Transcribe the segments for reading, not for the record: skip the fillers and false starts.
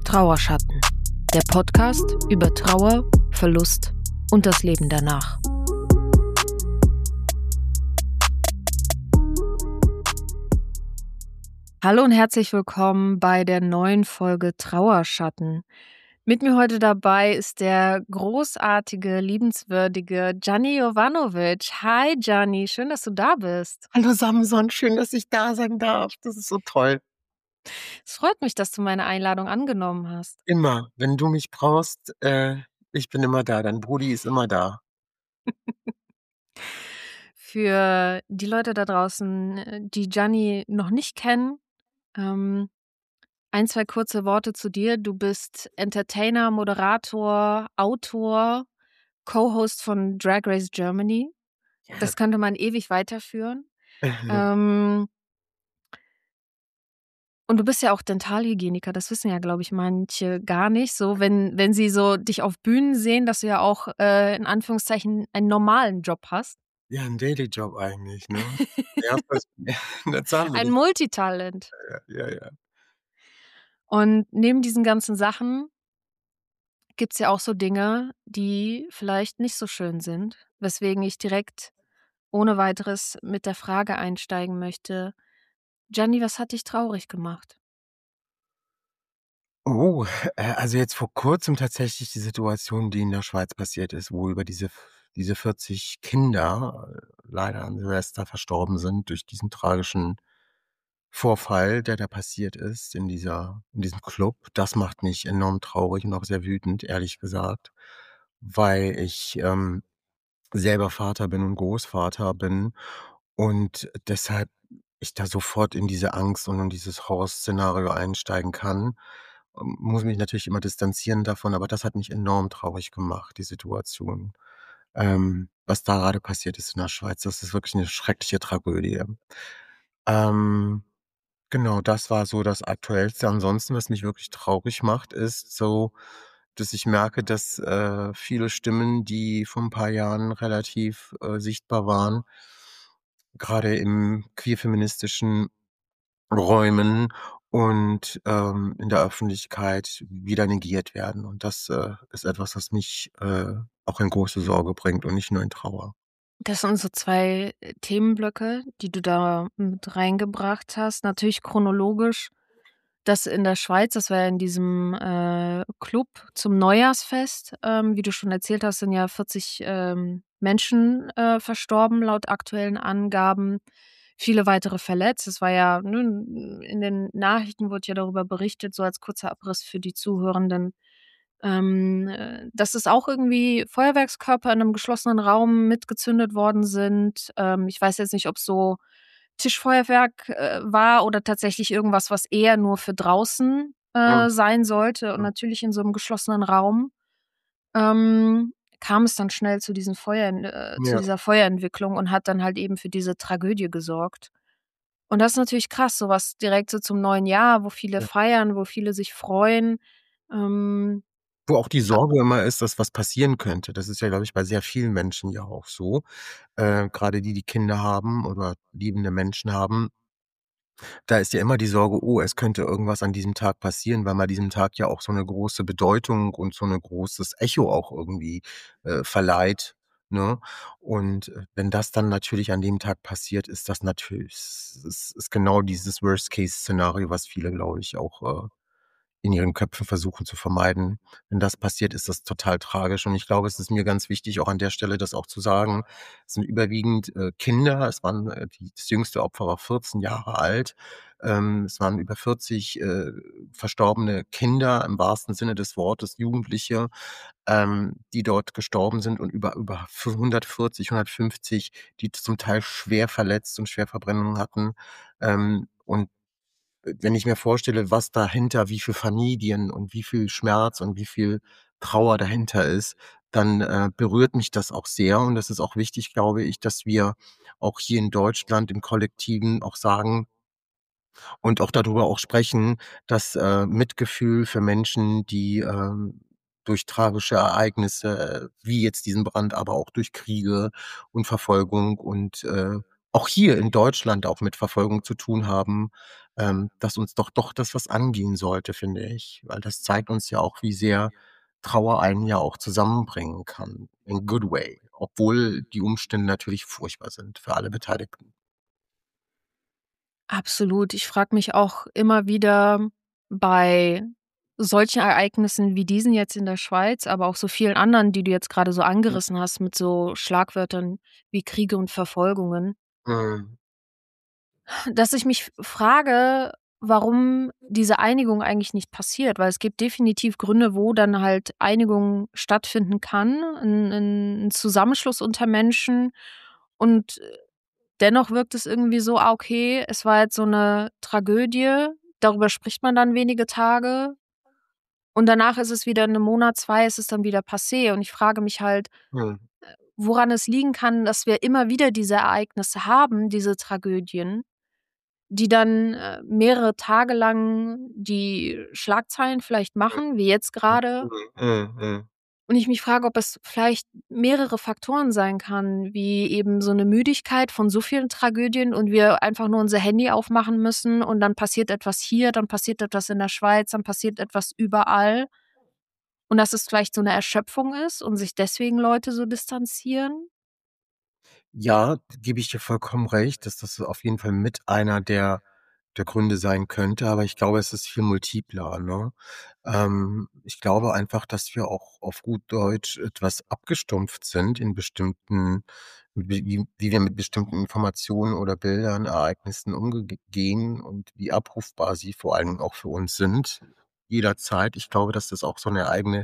Trauerschatten, der Podcast über Trauer, Verlust und das Leben danach. Hallo und herzlich willkommen bei der neuen Folge Trauerschatten. Mit mir heute dabei ist der großartige, liebenswürdige Gianni Jovanovic. Hi Gianni, schön, dass du da bist. Hallo Samson, schön, dass ich da sein darf. Das ist so toll. Es freut mich, dass du meine Einladung angenommen hast. Immer, wenn du mich brauchst, ich bin immer da. Dein Brudi ist immer da. Für die Leute da draußen, die Gianni noch nicht kennen, ein, zwei kurze Worte zu dir. Du bist Entertainer, Moderator, Autor, Co-Host von Drag Race Germany. Ja. Das könnte man ewig weiterführen. Und du bist ja auch Dentalhygieniker, das wissen ja, glaube ich, manche gar nicht. So, wenn sie so dich auf Bühnen sehen, dass du ja auch in Anführungszeichen einen normalen Job hast. Ja, 'n Daily-Job eigentlich, ne? Ja, fast in der Ein Multitalent. Ja. Und neben diesen ganzen Sachen gibt's ja auch so Dinge, die vielleicht nicht so schön sind, weswegen ich direkt ohne Weiteres mit der Frage einsteigen möchte: Gianni, was hat dich traurig gemacht? Oh, also jetzt vor Kurzem tatsächlich die Situation, die in der Schweiz passiert ist, wo über diese 40 Kinder leider an Silvester verstorben sind durch diesen tragischen Vorfall, der da passiert ist in diesem Club. Das macht mich enorm traurig und auch sehr wütend, ehrlich gesagt, weil ich, selber Vater bin und Großvater bin und deshalb ich da sofort in diese Angst und in dieses Horrorszenario einsteigen kann. Muss mich natürlich immer distanzieren davon, aber das hat mich enorm traurig gemacht, die Situation. Was da grade passiert ist in der Schweiz, das ist wirklich 'ne schreckliche Tragödie. Ähm Genau, das war so das Aktuellste. Ansonsten, was mich wirklich traurig macht, ist so, dass ich merke, dass, viele Stimmen, die vor 'n paar Jahren relativ, sichtbar waren, grade im queer-feministischen Räumen und, in der Öffentlichkeit wieder negiert werden. Und das, ist etwas, was mich, auch in große Sorge bringt und nicht nur in Trauer. Das sind so 2 Themenblöcke, die du da mit reingebracht hast. Natürlich chronologisch das in der Schweiz, das war ja in diesem, Club zum Neujahrsfest. Wie du schon erzählt hast, sind ja 40, Menschen, verstorben laut aktuellen Angaben, viele weitere verletzt. Es war ja, ne, in den Nachrichten wurde ja darüber berichtet, so als kurzer Abriss für die Zuhörenden, dass es auch irgendwie Feuerwerkskörper in 'nem geschlossenen Raum mitgezündet worden sind. Ich weiß jetzt nicht, ob's so Tischfeuerwerk, war oder tatsächlich irgendwas, was eher nur für draußen, Mhm, sein sollte. Und mhm. natürlich in so 'nem geschlossenen Raum, kam es dann schnell zu Ja, dieser Feuerentwicklung und hat dann halt eben für diese Tragödie gesorgt. Und das ist natürlich krass, so was direkt so zum neuen Jahr, wo viele ja. feiern, wo viele sich freuen. Ähm, Wo auch die Sorge immer ist, dass was passieren könnte. Das ist ja, glaube ich, bei sehr vielen Menschen ja auch so. Grade die, die Kinder haben oder liebende Menschen haben, da ist ja immer die Sorge: „Oh, es könnte irgendwas an diesem Tag passieren“, weil man diesem Tag ja auch so 'ne große Bedeutung und so 'ne großes Echo auch irgendwie, verleiht, ne? Und, wenn das dann natürlich an dem Tag passiert, ist das natürlich es ist genau dieses Worst-Case-Szenario, was viele, glaube ich, auch, in ihren Köpfen versuchen zu vermeiden. Wenn das passiert, ist das total tragisch und ich glaube, es ist mir ganz wichtig, auch an der Stelle das auch zu sagen. Es sind überwiegend, Kinder. Es waren, das jüngste Opfer war 14 Jahre alt. Es waren über 40, verstorbene Kinder im wahrsten Sinne des Wortes, Jugendliche, die dort gestorben sind und über 140, 150, die zum Teil schwer verletzt und Schwerverbrennungen hatten. Und wenn ich mir vorstelle, was dahinter wie viel Familien und wie viel Schmerz und wie viel Trauer dahinter ist, dann, berührt mich das auch sehr und das ist auch wichtig, glaube ich, dass wir auch hier in Deutschland im Kollektiven auch sagen und auch darüber auch sprechen, dass, Mitgefühl für Menschen, die, durch tragische Ereignisse, wie jetzt diesen Brand, aber auch durch Kriege und Verfolgung und, auch hier in Deutschland auch mit Verfolgung zu tun haben, dass uns doch das was angehen sollte, finde ich. Weil das zeigt uns ja auch, wie sehr Trauer einen ja auch zusammenbringen kann, in good way, obwohl die Umstände natürlich furchtbar sind für alle Beteiligten. Absolut. Ich frage mich auch immer wieder bei solchen Ereignissen wie diesen jetzt in der Schweiz, aber auch so vielen anderen, die du jetzt grade so Mhm. angerissen hast mit so Schlagwörtern wie Kriege und Verfolgungen, Mhm. dass ich mich frage, warum diese Einigung eigentlich nicht passiert, weil es gibt definitiv Gründe, wo dann halt Einigung stattfinden kann, 'n Zusammenschluss unter Menschen und dennoch wirkt es irgendwie so: „Ah, okay, es war jetzt so 'ne Tragödie, darüber spricht man dann wenige Tage und danach ist es wieder 'nen Monat, 2 ist es dann wieder passé." Und ich frage mich halt, Mhm. woran es liegen kann, dass wir immer wieder diese Ereignisse haben, diese Tragödien, die dann, mehrere Tage lang die Schlagzeilen vielleicht machen, wie jetzt grade. Mhm. Mhm. Mhm. Und ich mich frage, ob es vielleicht mehrere Faktoren sein kann, wie eben so 'ne Müdigkeit von so vielen Tragödien und wir einfach nur unser Handy aufmachen müssen und dann passiert etwas hier, dann passiert etwas in der Schweiz, dann passiert etwas überall und dass es vielleicht so 'ne Erschöpfung ist und sich deswegen Leute so distanzieren? Ja, gebe ich dir vollkommen recht, dass das auf jeden Fall mit einer der Gründe sein könnte, aber ich glaube, es ist viel multipler, ne? Ich glaube einfach, dass wir auch auf gut Deutsch etwas abgestumpft sind in bestimmten wie wir mit bestimmten Informationen oder Bildern, Ereignissen gehen und wie abrufbar sie vor allem auch für uns sind, jederzeit. Ich glaube, dass das auch so 'ne eigene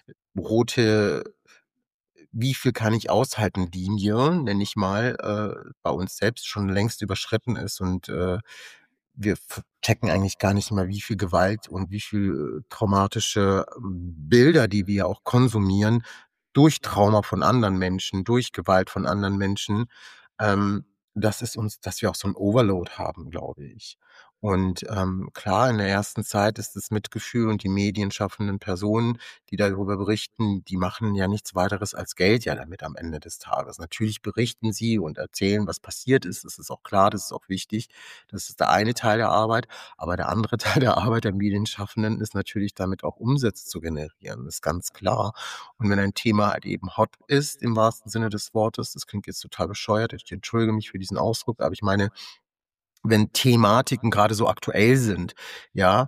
rote „Wie viel kann ich aushalten“ Linie, nenne ich mal, bei uns selbst schon längst überschritten ist und, wir checken eigentlich gar nicht mehr, wie viel Gewalt und wie viel, traumatische, Bilder, die wir auch konsumieren, durch Trauma von anderen Menschen, durch Gewalt von anderen Menschen, ähm, dass wir auch so 'n Overload haben, glaube ich. Und, klar, in der ersten Zeit ist das Mitgefühl und die medienschaffenden Personen, die darüber berichten, die machen ja nichts weiteres als Geld ja damit am Ende des Tages. Natürlich berichten sie und erzählen, was passiert ist. Das ist auch klar, das ist auch wichtig. Das ist der eine Teil der Arbeit, aber der andere Teil der Arbeit der Medienschaffenden ist natürlich damit auch Umsätze zu generieren, ist ganz klar. Und wenn ein Thema halt eben hot ist im wahrsten Sinne des Wortes, das klingt jetzt total bescheuert, ich entschuldige mich für diesen Ausdruck, aber ich meine, wenn Thematiken grade so aktuell sind, ja,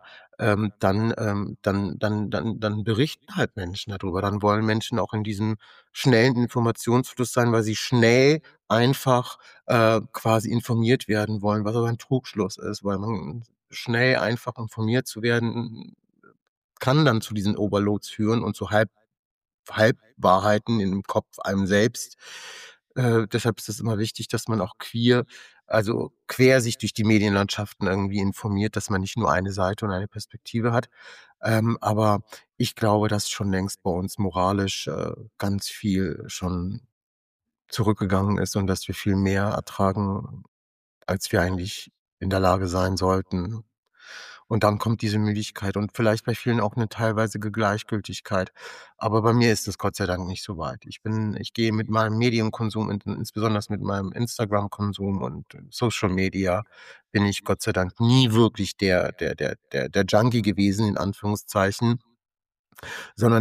dann berichten halt Menschen da drüber. Dann wollen Menschen auch in diesem schnellen Informationsfluss sein, weil sie schnell einfach, quasi informiert werden wollen, was aber 'n Trugschluss ist, weil man schnell einfach informiert zu werden, kann dann zu diesen Overloads führen und zu Halbwahrheiten im Kopf einem selbst. Deshalb ist es immer wichtig, dass man auch quer sich durch die Medienlandschaften irgendwie informiert, dass man nicht nur eine Seite und eine Perspektive hat. Aber ich glaube, dass schon längst bei uns moralisch, ganz viel schon zurückgegangen ist und dass wir viel mehr ertragen, als wir eigentlich in der Lage sein sollten. Und dann kommt diese Müdigkeit und vielleicht bei vielen auch 'ne teilweise Gleichgültigkeit. Aber bei mir ist es Gott sei Dank nicht so weit. Ich gehe mit meinem Medienkonsum, insbesondere mit meinem Instagram-Konsum und Social Media bin ich Gott sei Dank nie wirklich der Junkie gewesen, in Anführungszeichen, sondern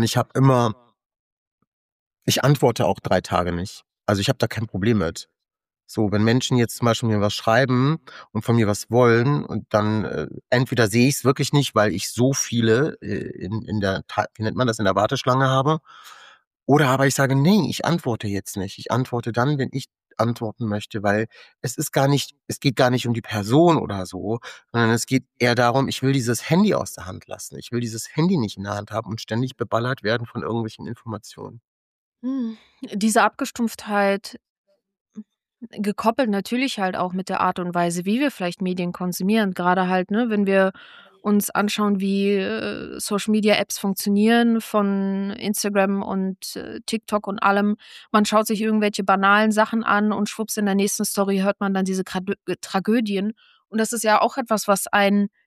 ich antworte auch 3 Tage nicht. Also, ich habe da kein Problem mit. So, wenn Menschen jetzt zum Beispiel mir was schreiben und von mir was wollen und dann, entweder sehe ich's wirklich nicht, weil ich so viele, in der wie nennt man das, in der Warteschlange habe, oder aber ich sage: „Ne, ich antworte jetzt nicht.“ Ich antworte dann, wenn ich antworten möchte, weil es geht gar nicht um die Person oder so, sondern es geht eher darum, ich will dieses Handy aus der Hand lassen. Ich will dieses Handy nicht in der Hand haben und ständig beballert werden von irgendwelchen Informationen. Hm, diese Abgestumpftheit, gekoppelt natürlich halt auch mit der Art und Weise, wie wir vielleicht Medien konsumieren. Grade halt, ne, wenn wir uns anschauen, wie, Social-Media-Apps funktionieren von Instagram und, TikTok und allem. Man schaut sich irgendwelche banalen Sachen an und schwupps in der nächsten Story hört man dann diese Tragödien. Und das ist ja auch etwas, was einen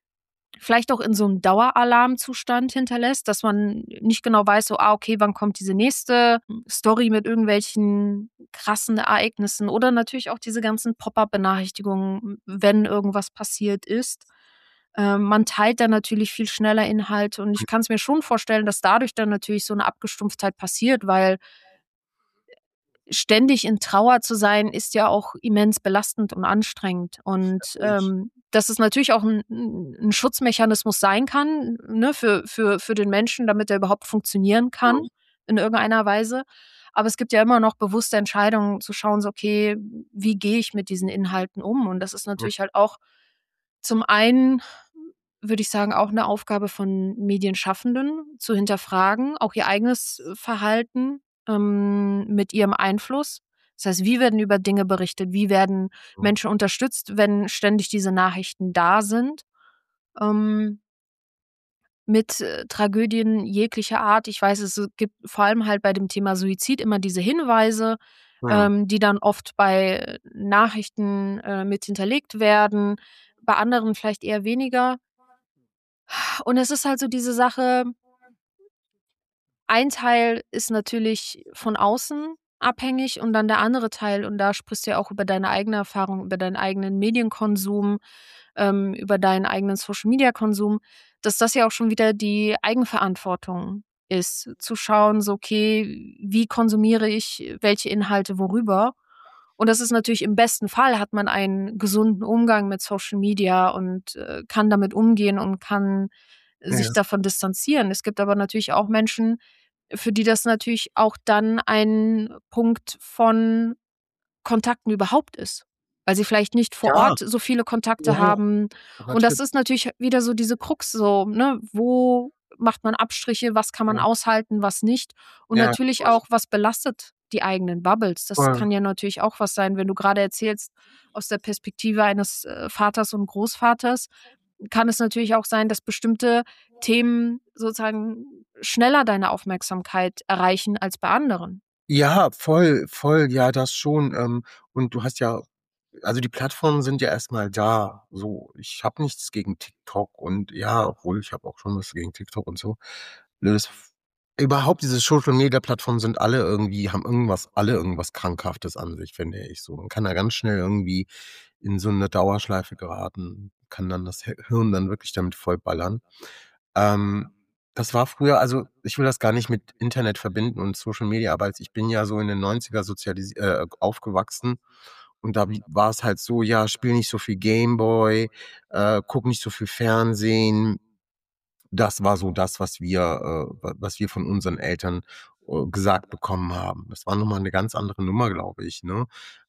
vielleicht auch in so 'nem Daueralarmzustand hinterlässt, dass man nicht genau weiß, so: „Ah, okay, wann kommt diese nächste Story mit irgendwelchen krassen Ereignissen?“ Oder natürlich auch diese ganzen Pop-up-Benachrichtigungen, wenn irgendwas passiert ist. Man teilt dann natürlich viel schneller Inhalte und ich kann's mir schon vorstellen, dass dadurch dann natürlich so 'ne Abgestumpftheit passiert, weil ständig in Trauer zu sein, ist ja auch immens belastend und anstrengend. Und, Natürlich. dass es natürlich auch 'n Schutzmechanismus sein kann, ne, für den Menschen, damit er überhaupt funktionieren kann Mhm. in irgendeiner Weise. Aber es gibt ja immer noch bewusste Entscheidungen zu schauen, so: „Okay, wie gehe ich mit diesen Inhalten um?“ Und das ist Mhm. natürlich halt auch zum einen, würde ich sagen, auch 'ne Aufgabe von Medienschaffenden, zu hinterfragen, auch ihr eigenes Verhalten, mit ihrem Einfluss. Das heißt, wie werden über Dinge berichtet? Wie werden Mhm. Menschen unterstützt, wenn ständig diese Nachrichten da sind? Ähm mit, Tragödien jeglicher Art. Ich weiß, es gibt vor allem halt bei dem Thema Suizid immer diese Hinweise, Mhm. die dann oft bei Nachrichten, mit hinterlegt werden, bei anderen vielleicht eher weniger. Und es ist halt so diese Sache ein Teil ist natürlich von außen abhängig und dann der andere Teil und da sprichst du ja auch über deine eigene Erfahrung, über deinen eigenen Medienkonsum, über deinen eigenen Social-Media-Konsum, dass das ja auch schon wieder die Eigenverantwortung ist, zu schauen, so: „Okay, wie konsumiere ich welche Inhalte worüber?“ Und das ist natürlich im besten Fall hat man einen gesunden Umgang mit Social Media und, kann damit umgehen und kann sich Ja. davon distanzieren. Es gibt aber natürlich auch Menschen, für die das natürlich auch dann ein Punkt von Kontakten überhaupt ist, weil sie vielleicht nicht vor Ja, Ort so viele Kontakte ja, haben. Und das natürlich. ist natürlich wieder so diese Krux so, ne? Wo macht man Abstriche? Was kann man Ja. aushalten, was nicht? Und Ja, natürlich voll. auch, was belastet die eigenen Bubbles? Das Voll. kann ja natürlich auch was sein, wenn du grade erzählst aus der Perspektive eines, Vaters und Großvaters, kann es natürlich auch sein, dass bestimmte Themen sozusagen schneller deine Aufmerksamkeit erreichen als bei anderen. Ja, voll, voll, ja, das schon. Und du hast ja also, die Plattformen sind ja erst mal da, so. Ich habe nichts gegen TikTok und ja, obwohl ich habe auch schon was gegen TikTok und so. Das überhaupt diese Social-Media-Plattformen sind alle irgendwie haben irgendwas Krankhaftes an sich, finde ich so. Man kann da ganz schnell irgendwie in so 'ne Dauerschleife geraten, kann dann das Hirn dann wirklich damit vollballern. Ähm, das war früher also, ich will das gar nicht mit Internet verbinden und Social Media, aber ich bin ja so in den 90er aufgewachsen und da war es halt so: „Ja, spiel nicht so viel Gameboy, guck nicht so viel Fernsehen.“ Das war so das, was wir von unseren Eltern, gesagt bekommen haben. Das war noch mal 'ne ganz andere Nummer, glaube ich, ne?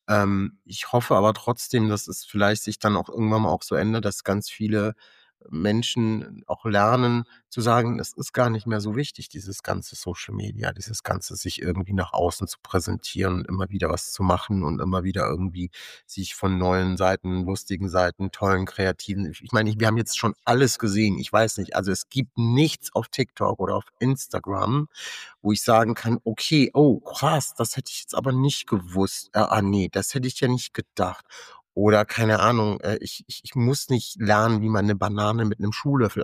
Ich hoffe aber trotzdem, dass es vielleicht sich dann auch irgendwann mal auch so ändert, dass ganz viele Menschen auch lernen zu sagen: „Es ist gar nicht mehr so wichtig, dieses ganze Social Media, dieses ganze sich irgendwie nach außen zu präsentieren und immer wieder was zu machen und immer wieder irgendwie sich von neuen Seiten, lustigen Seiten, tollen, kreativen“ ich meine, wir haben jetzt schon alles gesehen. Ich weiß nicht, also, es gibt nichts auf TikTok oder auf Instagram, wo ich sagen kann: „Okay, oh krass, das hätte ich jetzt aber nicht gewusst. Ne, das hätte ich ja nicht gedacht.“ Oder keine Ahnung, ich muss nicht lernen, wie man 'ne Banane mit 'nem Schuhlöffel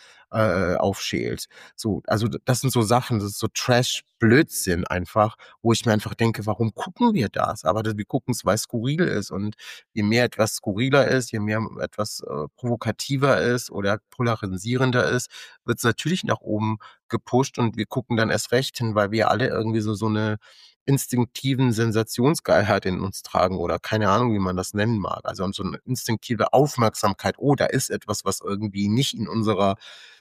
aufschält. So, also, das sind so Sachen, das ist so Trash-Blödsinn einfach, wo ich mir einfach denke: „Warum gucken wir das?“ Aber wir gucken's, weil's skurril ist und je mehr etwas skurriler ist, je mehr etwas, provokativer ist oder polarisierender ist, wird's natürlich nach oben gepusht und wir gucken dann erst recht hin, weil wir alle irgendwie so 'ne instinktiven Sensationsgeilheit in uns tragen oder keine Ahnung, wie man das nennen mag. Also, so 'ne instinktive Aufmerksamkeit: „Oh, da ist etwas, was irgendwie nicht in unserer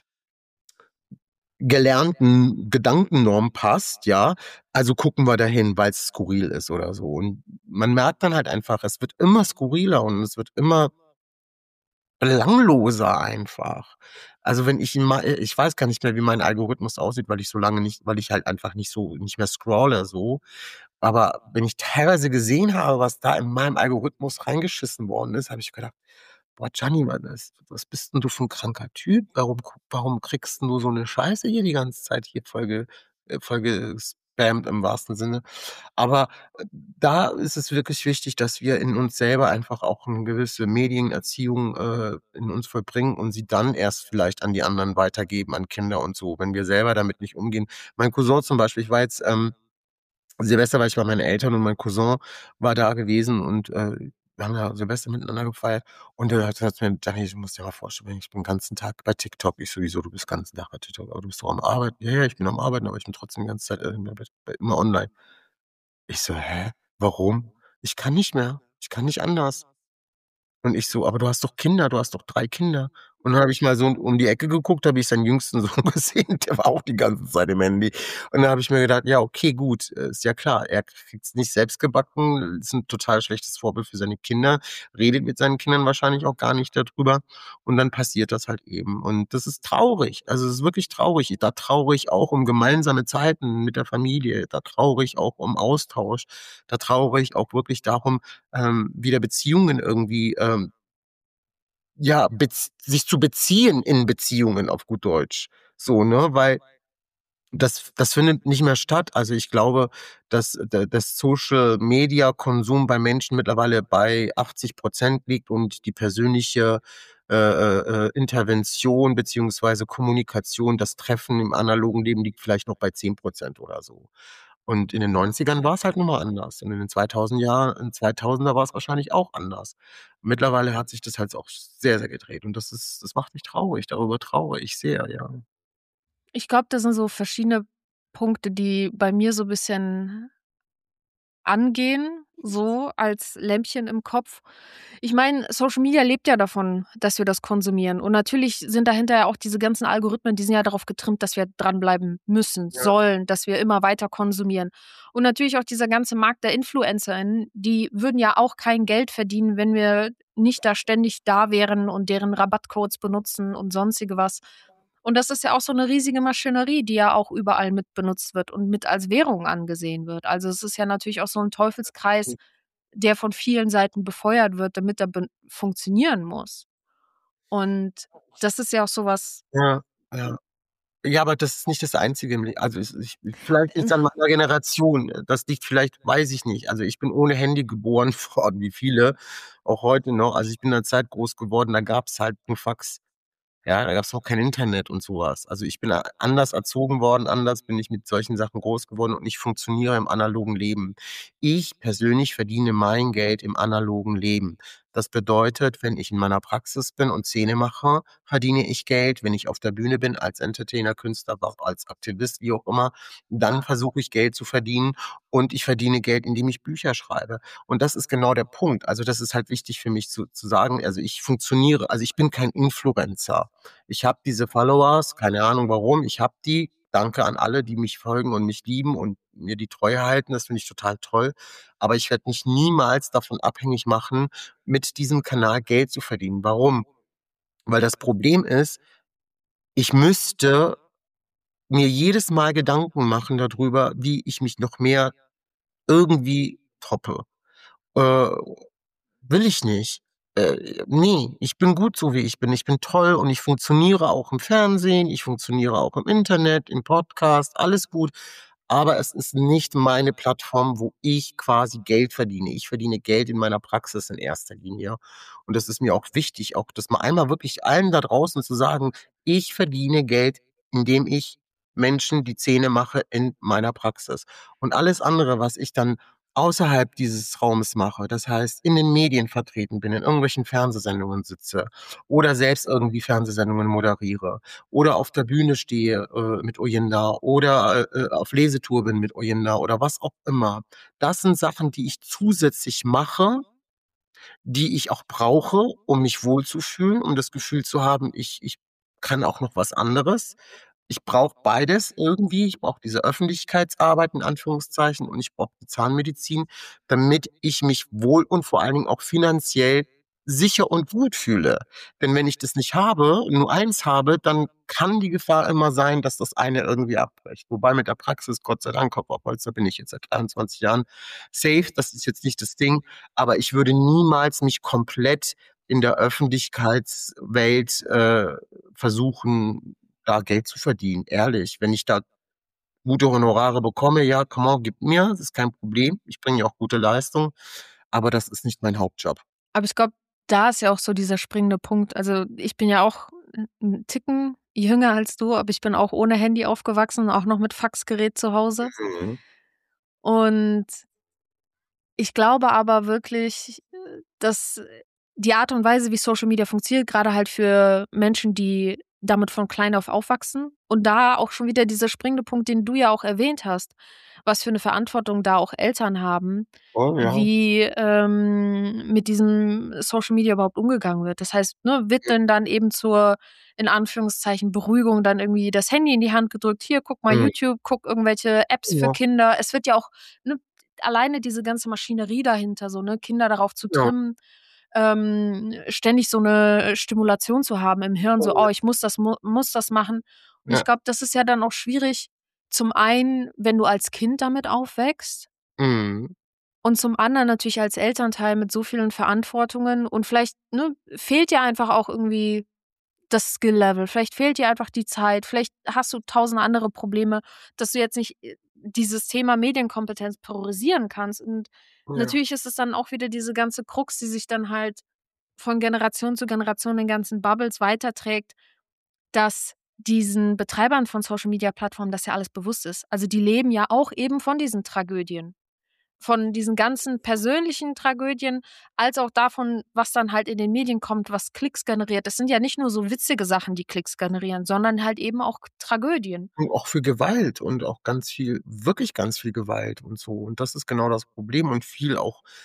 gelernten Gedankennorm passt, ja, also gucken wir da hin, weil's skurril ist oder so.“ Und man merkt dann halt einfach, es wird immer skurriler und es wird immer belangloser einfach. Also, wenn ich mal ich weiß gar nicht mehr, wie mein Algorithmus aussieht, weil ich halt einfach nicht mehr scrolle so. Aber wenn ich teilweise gesehen habe, was da in meinem Algorithmus reingeschissen worden ist, habe ich gedacht: „Boah, Gianni, was bist 'n du für 'n kranker Typ? Warum kriegst 'n du so 'ne Scheiße hier die ganze Zeit hier voll spammt im wahrsten Sinne. Aber da ist es wirklich wichtig, dass wir in uns selber einfach auch 'ne gewisse Medienerziehung, in uns vollbringen und sie dann erst vielleicht an die anderen weitergeben, an Kinder und so, wenn wir selber damit nicht umgehen. Mein Cousin zum Beispiel, ich war jetzt, Silvester war ich bei meinen Eltern und mein Cousin war da gewesen und, wir haben ja Silvester miteinander gefeiert und der hat mir Dani, du musst dir mal vorstellen, ich bin den ganzen Tag bei TikTok. Ich so: „Wieso, du bist den ganzen Tag bei TikTok? Aber du bist doch am Arbeiten." „Ja, ja, ich bin am Arbeiten, aber ich bin trotzdem die ganze Zeit, immer online." Ich so: „Hä? Warum?" „Ich kann nicht mehr. Ich kann nicht anders." Und ich so: „Aber du hast doch Kinder, du hast doch 3 Kinder." Und dann habe ich mal so um die Ecke geguckt, habe ich seinen jüngsten Sohn gesehen, der war auch die ganze Zeit im Handy. Und dann habe ich mir gedacht: „Ja, okay, gut, ist ja klar, er kriegt's nicht selbst gebacken, ist 'n total schlechtes Vorbild für seine Kinder, redet mit seinen Kindern wahrscheinlich auch gar nicht da drüber." Und dann passiert das halt eben. Und das ist traurig. Also, es ist wirklich traurig. Da trauere ich auch um gemeinsame Zeiten mit der Familie. Da trauere ich auch um Austausch. Da trauere ich auch wirklich darum, wieder Beziehungen irgendwie, ja, sich zu beziehen in Beziehungen auf gut Deutsch. So, ne? Weil das findet nicht mehr statt. Also, ich glaube, dass das Social-Media-Konsum bei Menschen mittlerweile bei 80% liegt und die persönliche, Intervention beziehungsweise Kommunikation, das Treffen im analogen Leben liegt vielleicht noch bei 10% oder so. Und in den 90ern war's halt noch mal anders. Und in den 2000er war's wahrscheinlich auch anders. Mittlerweile hat sich das halt auch sehr, sehr gedreht und das macht mich traurig. Darüber trauere ich sehr, ja. Ich glaube, das sind so verschiedene Punkte, die bei mir so bisschen angehen, so als Lämpchen im Kopf. Ich meine, Social Media lebt ja davon, dass wir das konsumieren. Und natürlich sind dahinter ja auch diese ganzen Algorithmen, die sind ja darauf getrimmt, dass wir dranbleiben müssen, Ja. sollen, dass wir immer weiter konsumieren. Und natürlich auch dieser ganze Markt der InfluencerInnen, die würden ja auch kein Geld verdienen, wenn wir nicht da ständig da wären und deren Rabattcodes benutzen und sonstige was. Und das ist ja auch so 'ne riesige Maschinerie, die ja auch überall mit benutzt wird und mit als Währung angesehen wird. Also, es ist ja natürlich auch so 'n Teufelskreis, der von vielen Seiten befeuert wird, damit er funktionieren muss. Und das ist ja auch so was Ja, ja. Ja, aber das ist nicht das Einzige im also, vielleicht liegt's an meiner Generation. Das liegt vielleicht weiß ich nicht. Also, ich bin ohne Handy geboren worden, wie viele, auch heute noch. Also, ich bin in 'ner Zeit groß geworden, da gab's halt nur Fax. Ja, da gab's auch kein Internet und so was. Also, ich bin anders erzogen worden, anders bin ich mit solchen Sachen groß geworden und ich funktioniere im analogen Leben. Ich persönlich verdiene mein Geld im analogen Leben. Das bedeutet, wenn ich in meiner Praxis bin und Szene mache, verdiene ich Geld. Wenn ich auf der Bühne bin als Entertainer, Künstler, auch als Aktivist, wie auch immer, dann versuche ich Geld zu verdienen und ich verdiene Geld, indem ich Bücher schreibe. Und das ist genau der Punkt. Also, das ist halt wichtig für mich zu sagen. Also, ich bin kein Influencer. Ich habe diese Followers, keine Ahnung warum, ich habe die. Danke an alle, die mich folgen und mich lieben und mir die Treue halten. Das finde ich total toll. Aber ich werde mich niemals davon abhängig machen, mit diesem Kanal Geld zu verdienen. Warum? Weil das Problem ist, ich müsste mir jedes Mal Gedanken machen darüber, wie ich mich noch mehr irgendwie toppe. Äh, Will ich nicht. Ne, ich bin gut so, wie ich bin. Ich bin toll und ich funktioniere auch im Fernsehen, ich funktioniere auch im Internet, im Podcast, alles gut. Aber es ist nicht meine Plattform, wo ich quasi Geld verdiene. Ich verdiene Geld in meiner Praxis in erster Linie. Und das ist mir auch wichtig, auch das mal einmal wirklich allen da draußen zu sagen: „Ich verdiene Geld, indem ich Menschen die Zähne mache in meiner Praxis." Und alles andere, was ich dann außerhalb dieses Raumes mache, das heißt, in den Medien vertreten bin, in irgendwelchen Fernsehsendungen sitze oder selbst irgendwie Fernsehsendungen moderiere oder auf der Bühne stehe, mit Oyinda oder, auf Lesetour bin mit Oyinda oder was auch immer. Das sind Sachen, die ich zusätzlich mache, die ich auch brauche, um mich wohlzufühlen, um das Gefühl zu haben, ich kann auch noch was anderes. Ich brauche beides irgendwie. Ich brauche diese Öffentlichkeitsarbeit in Anführungszeichen und ich brauche die Zahnmedizin, damit ich mich wohl und vor allen Dingen auch finanziell sicher und gut fühle. Denn wenn ich das nicht habe, nur eins habe, dann kann die Gefahr immer sein, dass das eine irgendwie abbricht. Wobei mit der Praxis, Gott sei Dank, Kopf auf Holz, da bin ich jetzt seit 23 Jahren safe. Das ist jetzt nicht das Ding, aber ich würde niemals mich komplett in der Öffentlichkeitswelt, versuchen, da Geld zu verdienen, ehrlich. Wenn ich da gute Honorare bekomme, ja, come on, gib mir, das ist kein Problem. Ich bringe ja auch gute Leistung, aber das ist nicht mein Hauptjob. Aber ich glaube, da ist ja auch so dieser springende Punkt. Also, ich bin ja auch 'n Ticken jünger als du, aber ich bin auch ohne Handy aufgewachsen, auch noch mit Faxgerät zu Hause. Mhm. Und ich glaube aber wirklich, dass die Art und Weise, wie Social Media funktioniert, grade halt für Menschen, die damit von klein auf aufwachsen und da auch schon wieder dieser springende Punkt, den du ja auch erwähnt hast, was für 'ne Verantwortung da auch Eltern haben, Oh ja. wie, mit diesem Social Media überhaupt umgegangen wird. Das heißt, ne, wird denn dann eben zur, in Anführungszeichen, Beruhigung dann irgendwie das Handy in die Hand gedrückt: „Hier, guck mal Mhm. YouTube, guck irgendwelche Apps für Ja, Kinder.“ Es wird ja auch, ne, alleine diese ganze Maschinerie dahinter so, ne, Kinder darauf zu ja, trimmen, ständig so 'ne Stimulation zu haben im Hirn, so: oh „Oh, ja, ich muss das machen.“ Und ich ja. glaube, das ist ja dann auch schwierig, zum einen, wenn du als Kind damit aufwächst Mhm. und zum anderen natürlich als Elternteil mit so vielen Verantwortungen und vielleicht, ne, fehlt dir einfach auch irgendwie das Skill-Level. Vielleicht fehlt dir einfach die Zeit. Vielleicht hast du tausend andere Probleme, dass du jetzt nicht, dieses Thema Medienkompetenz priorisieren kannst. Und Ja. natürlich ist es dann auch wieder diese ganze Krux, die sich dann halt von Generation zu Generation in ganzen Bubbles weiterträgt, dass diesen Betreibern von Social-Media-Plattformen das ja alles bewusst ist. Also, die leben ja auch eben von diesen Tragödien. Von diesen ganzen persönlichen Tragödien, als auch davon, was dann halt in den Medien kommt, was Klicks generiert. Das sind ja nicht nur so witzige Sachen, die Klicks generieren, sondern halt eben auch Tragödien. Und auch für Gewalt und auch ganz viel wirklich ganz viel Gewalt und so. Und das ist genau das Problem und viel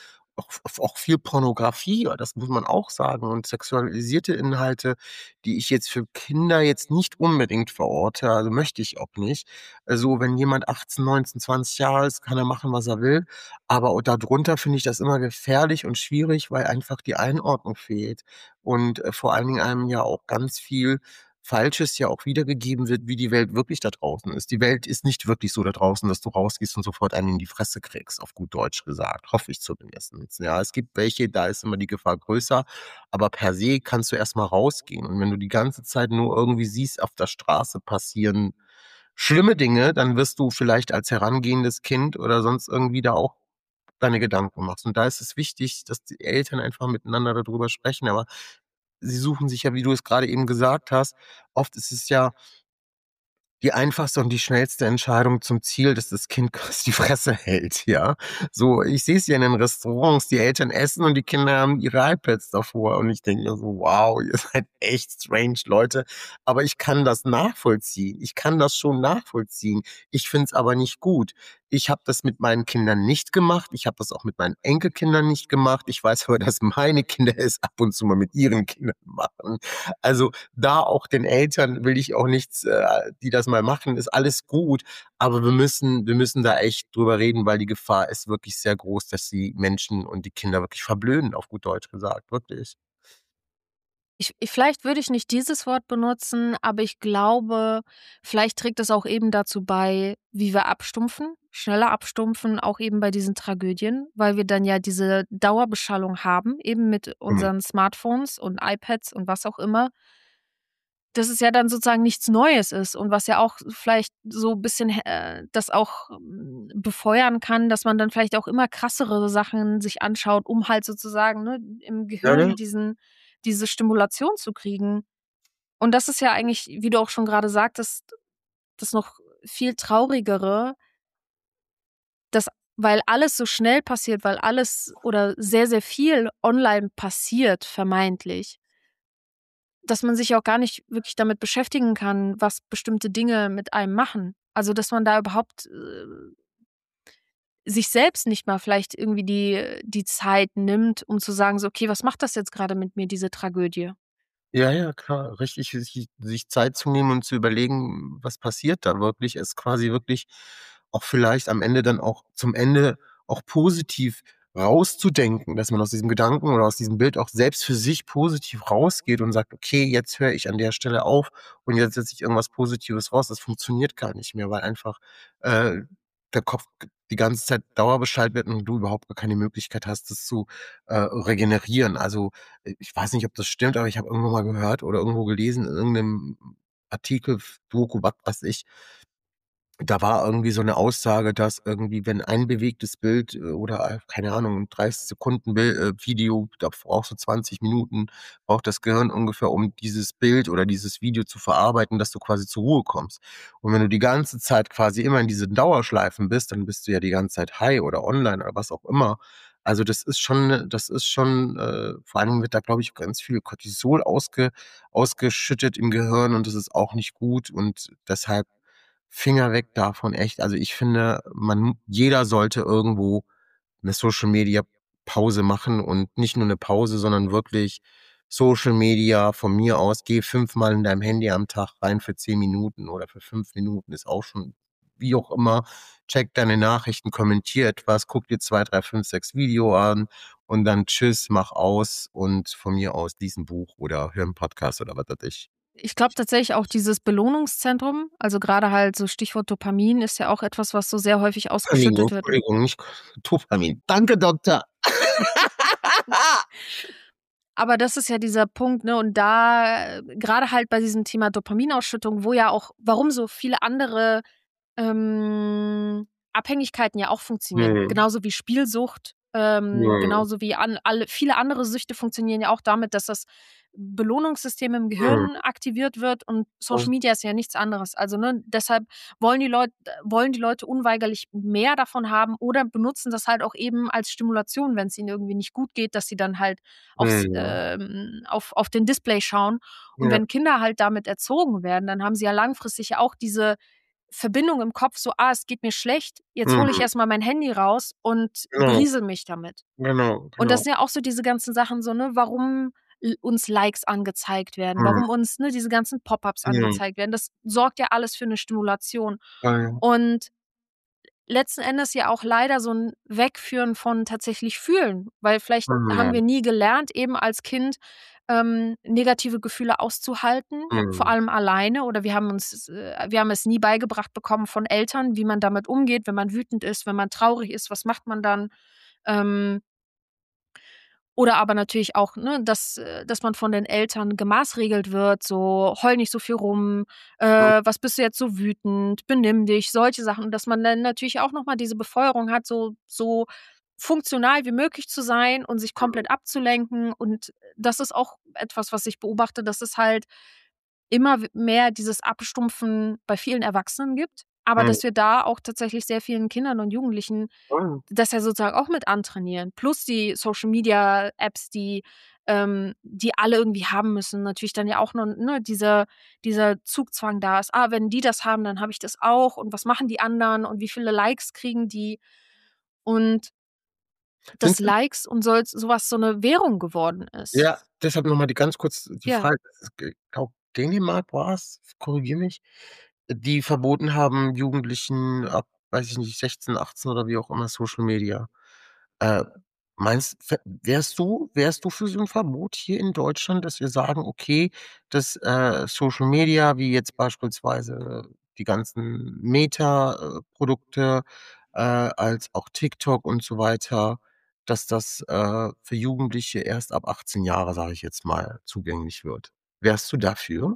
auch viel Pornografie, ja, das muss man auch sagen und sexualisierte Inhalte, die ich jetzt für Kinder jetzt nicht unbedingt verorte, also möchte ich auch nicht. Also, wenn jemand 18, 19, 20 Jahre ist, kann er machen, was er will, aber da drunter finde ich das immer gefährlich und schwierig, weil einfach die Einordnung fehlt und, vor allen Dingen einem ja auch ganz viel Falsches ja auch wiedergegeben wird, wie die Welt wirklich da draußen ist. Die Welt ist nicht wirklich so da draußen, dass du rausgehst und sofort einen in die Fresse kriegst, auf gut Deutsch gesagt, hoffe ich zumindestens. Ja, es gibt welche, da ist immer die Gefahr größer, aber per se kannst du erst mal rausgehen. Und wenn du die ganze Zeit nur irgendwie siehst, auf der Straße passieren schlimme Dinge, dann wirst du vielleicht als herangehendes Kind oder sonst irgendwie da auch deine Gedanken machst. Und da ist es wichtig, dass die Eltern einfach miteinander da drüber sprechen, aber sie suchen sich ja, wie du es grade eben gesagt hast, oft ist es ja die einfachste und die schnellste Entscheidung zum Ziel, dass das Kind kurz die Fresse hält, ja? So, ich sehe es ja in den Restaurants, die Eltern essen und die Kinder haben ihre iPads davor und ich denke mir so: „Wow, ihr seid echt strange Leute.“ Aber ich kann das nachvollziehen. Ich kann das schon nachvollziehen. Ich finde es aber nicht gut. Ich habe das mit meinen Kindern nicht gemacht. Ich habe das auch mit meinen Enkelkindern nicht gemacht. Ich weiß aber, dass meine Kinder es ab und zu mal mit ihren Kindern machen. Also, da auch den Eltern will ich auch nichts, die das mal machen, ist alles gut, aber wir müssen da echt drüber reden, weil die Gefahr ist wirklich sehr groß, dass die Menschen und die Kinder wirklich verblöden, auf gut Deutsch gesagt, wirklich. Vielleicht würde ich nicht dieses Wort benutzen, aber ich glaube, vielleicht trägt es auch eben dazu bei, wie wir abstumpfen, schneller abstumpfen, auch eben bei diesen Tragödien, weil wir dann ja diese Dauerbeschallung haben, eben mit Mhm. unseren Smartphones und iPads und was auch immer. Dass es ja dann sozusagen nichts Neues ist und was ja auch vielleicht so bisschen, das auch, befeuern kann, dass man dann vielleicht auch immer krassere Sachen sich anschaut, um halt sozusagen, ne, im Ja, Gehirn ja. diese Stimulation zu kriegen. Und das ist ja eigentlich, wie du auch schon grade sagtest, das noch viel Traurigere, dass, weil alles so schnell passiert, weil alles oder sehr, sehr viel online passiert vermeintlich, dass man sich auch gar nicht wirklich damit beschäftigen kann, was bestimmte Dinge mit einem machen. Also, dass man da überhaupt, sich selbst nicht mal vielleicht irgendwie die Zeit nimmt, um zu sagen so: „Okay, was macht das jetzt grade mit mir, diese Tragödie?“ Ja, ja, klar, richtig, sich Zeit zu nehmen und zu überlegen, was passiert da wirklich, es quasi wirklich auch vielleicht am Ende dann auch zum Ende auch positiv rauszudenken, dass man aus diesem Gedanken oder aus diesem Bild auch selbst für sich positiv rausgeht und sagt: „Okay, jetzt höre ich an der Stelle auf und jetzt setze ich irgendwas Positives raus.“ Das funktioniert gar nicht mehr, weil einfach, äh, der Kopf die ganze Zeit dauerbeschallt wird und du überhaupt gar keine Möglichkeit hast, das zu, regenerieren. Also, ich weiß nicht, ob das stimmt, aber ich habe irgendwo mal gehört oder irgendwo gelesen in irgend 'nem Artikel, Doku, was weiß ich, Da war irgendwie so 'ne Aussage, dass irgendwie, wenn ein bewegtes Bild, oder, keine Ahnung, 'n 30 Sekunden Video, da brauchst du 20 Minuten, braucht das Gehirn ungefähr, um dieses Bild oder dieses Video zu verarbeiten, dass du quasi zur Ruhe kommst. Und wenn du die ganze Zeit quasi immer in diesen Dauerschleifen bist, dann bist du ja die ganze Zeit high oder online oder was auch immer. Also, vor allen Dingen wird da, glaube ich, ganz viel Cortisol ausgeschüttet im Gehirn und das ist auch nicht gut und deshalb Finger weg davon, echt. Also, ich finde, jeder sollte irgendwo 'ne Social-Media-Pause machen und nicht nur 'ne Pause, sondern wirklich Social Media von mir aus, geh 5-mal in deinem Handy am Tag rein für 10 Minuten oder für 5 Minuten, ist auch schon wie auch immer. Check deine Nachrichten, kommentier etwas, guck dir 2, 3, 5, 6 Video an und dann tschüss, mach aus und von mir aus lies 'n Buch oder hör 'n Podcast oder was weiß ich. Ich glaube tatsächlich auch dieses Belohnungszentrum, also gerade halt so Stichwort Dopamin ist ja auch etwas, was so sehr häufig ausgeschüttet wird. Entschuldigung, nicht Dopamin. Danke, Doktor. Aber das ist ja dieser Punkt, ne? Und da grade halt bei diesem Thema Dopaminausschüttung, wo ja auch warum so viele andere Abhängigkeiten ja auch funktionieren. Mhm. Genauso wie Spielsucht, Mhm. genauso wie viele andere Süchte funktionieren ja auch damit, dass das Belohnungssystem im Mhm. Gehirn aktiviert wird und Mhm. Social Media ist ja nichts anderes. Also, ne, deshalb wollen die Leute unweigerlich mehr davon haben oder benutzen das halt auch eben als Stimulation, wenn's ihnen irgendwie nicht gut geht, dass sie dann halt Mhm. auf den Display schauen. Und Ja. wenn Kinder halt damit erzogen werden, dann haben sie ja langfristig ja auch diese Verbindung im Kopf so: „Ah, es geht mir schlecht, jetzt hole ich Mhm. erst mal mein Handy raus und Genau, beriesel mich damit.“ genau, Und das genau. sind ja auch so diese ganzen Sachen so, ne, warum uns Likes angezeigt werden, Mhm. warum uns, ne, diese ganzen Pop-ups Mhm. angezeigt werden. Das sorgt ja alles für 'ne Stimulation. Ja, ja. Und letzten Endes ja auch leider so 'n Wegführen von tatsächlich Fühlen, weil vielleicht haben Mhm. wir nie gelernt, eben als Kind, negative Gefühle auszuhalten, vor Mhm. allem alleine oder wir haben es nie beigebracht bekommen von Eltern, wie man damit umgeht, wenn man wütend ist, wenn man traurig ist, was macht man dann? Ähm oder aber natürlich auch, ne, dass man von den Eltern gemaßregelt wird, so: „Heul nicht so viel rum, Mhm. was bist du jetzt so wütend? Benimm dich“, solche Sachen, dass man dann natürlich auch noch mal diese Befeuerung hat, so funktional wie möglich zu sein und sich komplett abzulenken. Und das ist auch etwas, was ich beobachte, dass es halt immer mehr dieses Abstumpfen bei vielen Erwachsenen gibt, aber Mhm. dass wir da auch tatsächlich sehr vielen Kindern und Jugendlichen Mhm. das ja sozusagen auch mit antrainieren. Plus die Social-Media-Apps, die alle irgendwie haben müssen. Natürlich dann ja auch noch, ne, dieser Zugzwang da ist. „Ah, wenn die das haben, dann habe ich das auch und was machen die anderen und wie viele Likes kriegen die?“ Und dass Findest du Likes und so was so 'ne Währung geworden ist. ja, deshalb noch mal die ganz kurz die Ja. Frage, ich glaube, Dänemark war's, korrigiere mich, die verboten haben, Jugendlichen ab, weiß ich nicht, 16, 18 oder wie auch immer, Social Media. Äh, wärst du für so 'n Verbot hier in Deutschland, dass wir sagen: „Okay, das, Social Media, wie jetzt beispielsweise die ganzen Meta, Produkte, als auch TikTok und so weiter, dass das, für Jugendliche erst ab 18 Jahre, sage ich jetzt mal, zugänglich wird.“ Wärst du dafür?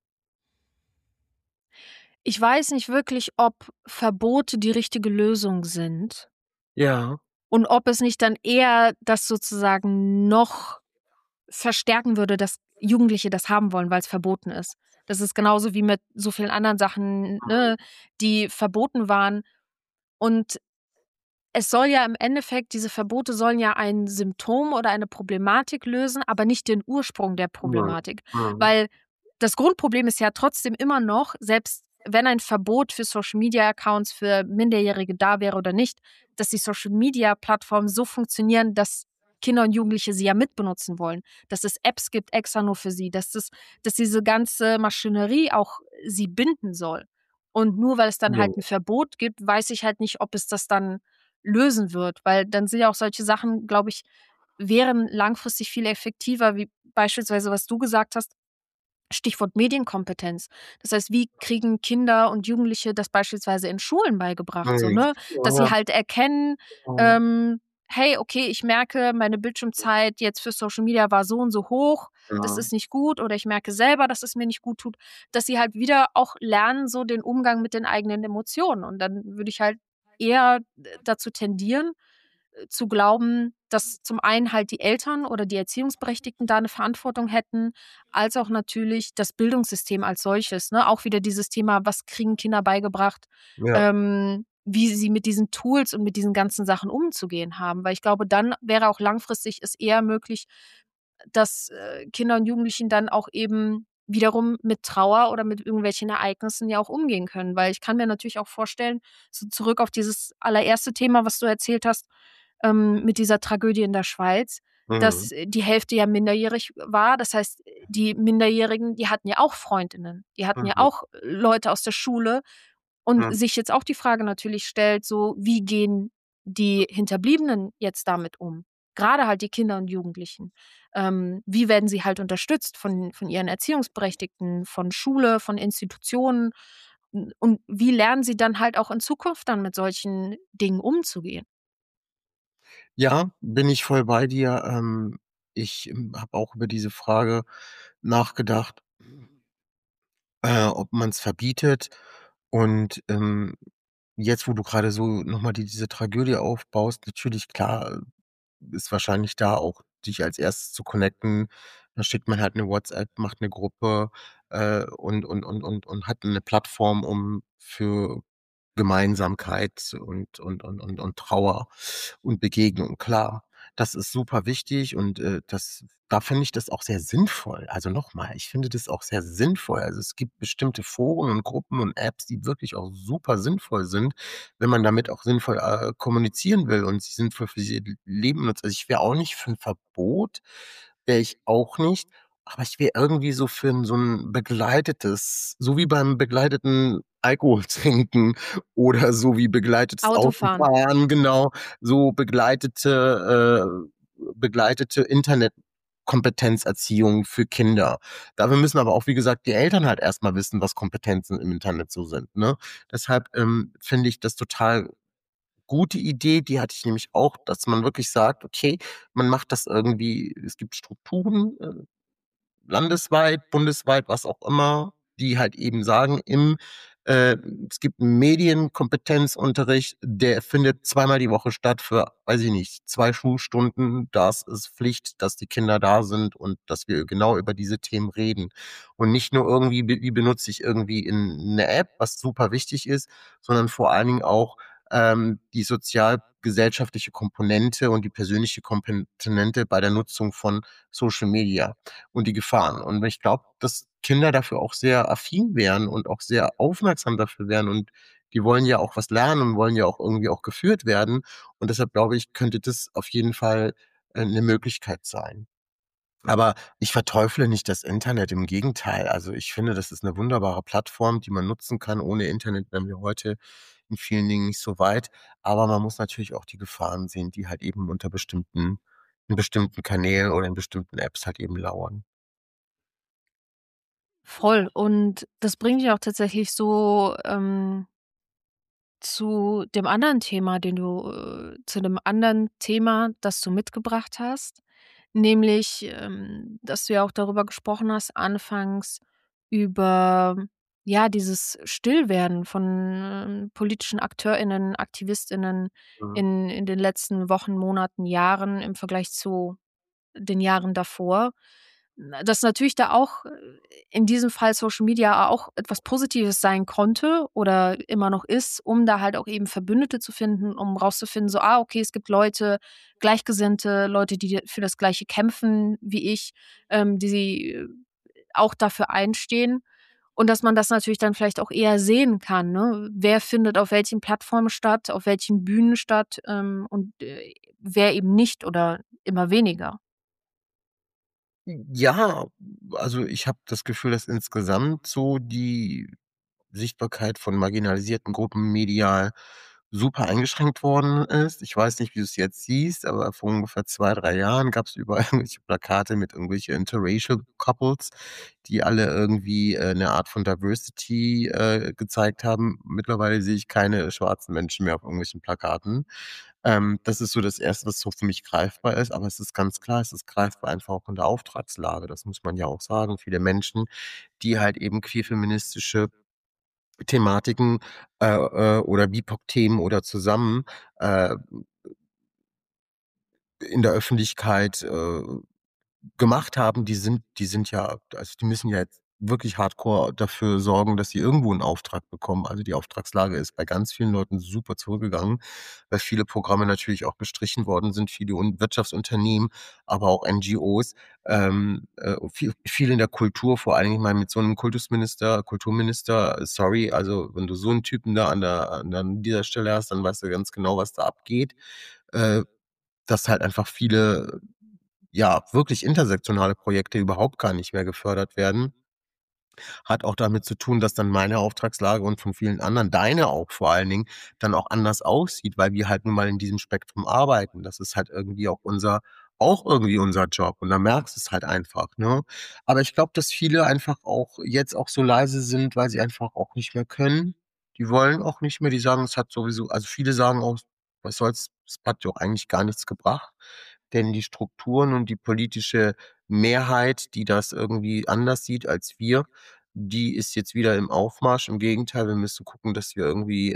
Ich weiß nicht wirklich, ob Verbote die richtige Lösung sind Ja. und ob es nicht dann eher das sozusagen noch verstärken würde, dass Jugendliche das haben wollen, weil's verboten ist. Das ist genauso wie mit so vielen anderen Sachen, Mhm. ne, die verboten waren. Und es soll ja im Endeffekt diese Verbote sollen ja ein Symptom oder eine Problematik lösen, aber nicht den Ursprung der Mhm. Problematik. Mhm. Weil das Grundproblem ist ja trotzdem immer noch, selbst wenn ein Verbot für Social-Media-Accounts für Minderjährige da wäre oder nicht, dass die Social-Media-Plattformen so funktionieren, dass Kinder und Jugendliche sie ja mitbenutzen wollen, dass es Apps gibt extra nur für sie, dass diese ganze Maschinerie auch sie binden soll. Und nur weil es dann Ja. halt 'n Verbot gibt, weiß ich halt nicht, ob es das dann lösen wird, weil dann sind ja auch solche Sachen, glaube ich, wären langfristig viel effektiver, wie beispielsweise, was du gesagt hast, Stichwort Medienkompetenz. Das heißt, wie kriegen Kinder und Jugendliche das beispielsweise in Schulen beigebracht, so, Mhm. ne? Ja, Dass sie ja. halt erkennen, Mhm. ähm „Hey, okay, ich merke, meine Bildschirmzeit jetzt für Social Media war so und so hoch, das Ja, ist nicht gut“, oder „Ich merke selber, dass es mir nicht gut tut“, dass sie halt wieder auch lernen, so den Umgang mit den eigenen Emotionen. Und dann würde ich halt eher dazu tendieren, zu glauben, dass zum einen halt die Eltern oder die Erziehungsberechtigten da 'ne Verantwortung hätten, als auch natürlich das Bildungssystem als solches, ne? Auch wieder dieses Thema, was kriegen Kinder beigebracht, ja. wie sie mit diesen Tools und mit diesen ganzen Sachen umzugehen haben. Weil ich glaube, dann wäre auch langfristig es eher möglich, dass, Kinder und Jugendlichen dann auch eben wiederum mit Trauer oder mit irgendwelchen Ereignissen ja auch umgehen können. Weil ich kann mir natürlich auch vorstellen, so zurück auf dieses allererste Thema, was du erzählt hast, mit dieser Tragödie in der Schweiz, Mhm. dass die Hälfte ja minderjährig war. Das heißt, die Minderjährigen, die hatten ja auch Freundinnen, die hatten ja Mhm. auch Leute aus der Schule und Mhm. sich jetzt auch die Frage natürlich stellt, so: Wie gehen die Hinterbliebenen jetzt damit um? Grade halt die Kinder und Jugendlichen. Wie werden sie halt unterstützt von ihren Erziehungsberechtigten, von Schule, von Institutionen? Und wie lernen sie dann halt auch in Zukunft dann mit solchen Dingen umzugehen? Ja, bin ich voll bei dir. Ich, habe auch über diese Frage nachgedacht, ob man's verbietet und, jetzt, wo du grade so noch mal diese Tragödie aufbaust, natürlich klar, ist wahrscheinlich da auch dich als Erstes zu connecten. Da schickt man halt 'ne WhatsApp, macht 'ne Gruppe, und hat 'ne Plattform, um für Gemeinsamkeit und Trauer und Begegnung, klar. Das ist super wichtig und, das da finde ich das auch sehr sinnvoll. Also, noch mal, ich finde das auch sehr sinnvoll. Also, es gibt bestimmte Foren und Gruppen und Apps, die wirklich auch super sinnvoll sind, wenn man damit auch sinnvoll, kommunizieren will und sie sinnvoll für ihr Leben nutzt. Also, ich wäre auch nicht für 'n Verbot, wäre ich auch nicht, aber ich wäre irgendwie so für 'n so 'n begleitetes, so wie beim begleiteten Alkohol trinken oder so wie begleitetes Autofahren. Autofahren, genau, so begleitete Internetkompetenzerziehung für Kinder. Dafür müssen aber auch, wie gesagt, die Eltern halt erst mal wissen, was Kompetenzen im Internet so sind, ne? Deshalb, finde ich das total gute Idee, die hatte ich nämlich auch, dass man wirklich sagt: „Okay, man macht das irgendwie, es gibt Strukturen, landesweit, bundesweit, was auch immer, die halt eben sagen, äh es gibt 'n Medienkompetenzunterricht, der findet zweimal die Woche statt für, weiß ich nicht, 2 Schulstunden. Das ist Pflicht, dass die Kinder da sind und dass wir genau über diese Themen reden. Und nicht nur irgendwie, wie benutze ich irgendwie 'ne App, was super wichtig ist, sondern vor allen Dingen auch, die sozialgesellschaftliche Komponente und die persönliche Komponente bei der Nutzung von Social Media und die Gefahren. Und ich glaube, dass Kinder dafür auch sehr affin wären und auch sehr aufmerksam dafür wären und die wollen ja auch was lernen und wollen ja auch irgendwie auch geführt werden. Und deshalb glaube ich, könnte das auf jeden Fall, 'ne Möglichkeit sein. Aber ich verteufle nicht das Internet, im Gegenteil. Also, ich finde, das ist 'ne wunderbare Plattform, die man nutzen kann. Ohne Internet wären wir heute in vielen Dingen nicht so weit. Aber man muss natürlich auch die Gefahren sehen, die halt eben unter bestimmten Kanälen oder in bestimmten Apps halt eben lauern. Voll. Und das bringt mich auch tatsächlich so, zu dem anderen Thema, zu dem anderen Thema, das du mitgebracht hast, nämlich, dass du ja auch darüber gesprochen hast anfangs über, ja, dieses Stillwerden von, politischen AkteurInnen, AktivistInnen Mhm. in den letzten Wochen, Monaten, Jahren im Vergleich zu den Jahren davor. Dass natürlich da auch in diesem Fall Social Media auch etwas Positives sein konnte oder immer noch ist, um da halt auch eben Verbündete zu finden, um rauszufinden, so: „Ah, okay, es gibt Leute, Gleichgesinnte, Leute, die für das Gleiche kämpfen wie ich, die auch dafür einstehen.“ Und dass man das natürlich dann vielleicht auch eher sehen kann, ne? Wer findet auf welchen Plattformen statt, auf welchen Bühnen statt, und, wer eben nicht oder immer weniger. Ja, also, ich habe das Gefühl, dass insgesamt so die Sichtbarkeit von marginalisierten Gruppen medial super eingeschränkt worden ist. Ich weiß nicht, wie du es jetzt siehst, aber vor ungefähr 2, 3 Jahren gab es überall irgendwelche Plakate mit irgendwelche Interracial Couples, die alle irgendwie, 'ne Art von Diversity, gezeigt haben. Mittlerweile sehe ich keine schwarzen Menschen mehr auf irgendwelchen Plakaten. Das ist so das Erste, was so für mich greifbar ist, aber es ist ganz klar, es ist greifbar einfach auch in der Auftragslage. Das muss man ja auch sagen. Viele Menschen, die halt eben queer-feministische Thematiken, oder BIPOC-Themen oder zusammen, äh, in der Öffentlichkeit, gemacht haben, die sind ja also, die müssen ja jetzt wirklich hardcore dafür sorgen, dass sie irgendwo 'n Auftrag bekommen. Also, die Auftragslage ist bei ganz vielen Leuten super zurückgegangen, weil viele Programme natürlich auch gestrichen worden sind, viele Wirtschaftsunternehmen, aber auch NGOs, viel in der Kultur, vor allen Dingen mal mit so 'nem Kulturminister, sorry, also, wenn du so 'n Typen da an dieser Stelle hast, dann weißt du ganz genau, was da abgeht. Äh, Dass halt einfach viele, ja, wirklich intersektionale Projekte überhaupt gar nicht mehr gefördert werden. Hat auch damit zu tun, dass dann meine Auftragslage und von vielen anderen, deine auch vor allen Dingen, dann auch anders aussieht, weil wir halt nun mal in diesem Spektrum arbeiten. Das ist halt irgendwie auch irgendwie unser Job und da merkst du's halt einfach, ne? Aber ich glaube, dass viele einfach auch jetzt auch so leise sind, weil sie einfach auch nicht mehr können. Die wollen auch nicht mehr, die sagen, es hat sowieso also viele sagen auch: „Was soll's? Es hat ja auch eigentlich gar nichts gebracht.“ Denn die Strukturen und die politische Mehrheit, die das irgendwie anders sieht als wir, die ist jetzt wieder im Aufmarsch. Im Gegenteil, wir müssen gucken, dass wir irgendwie,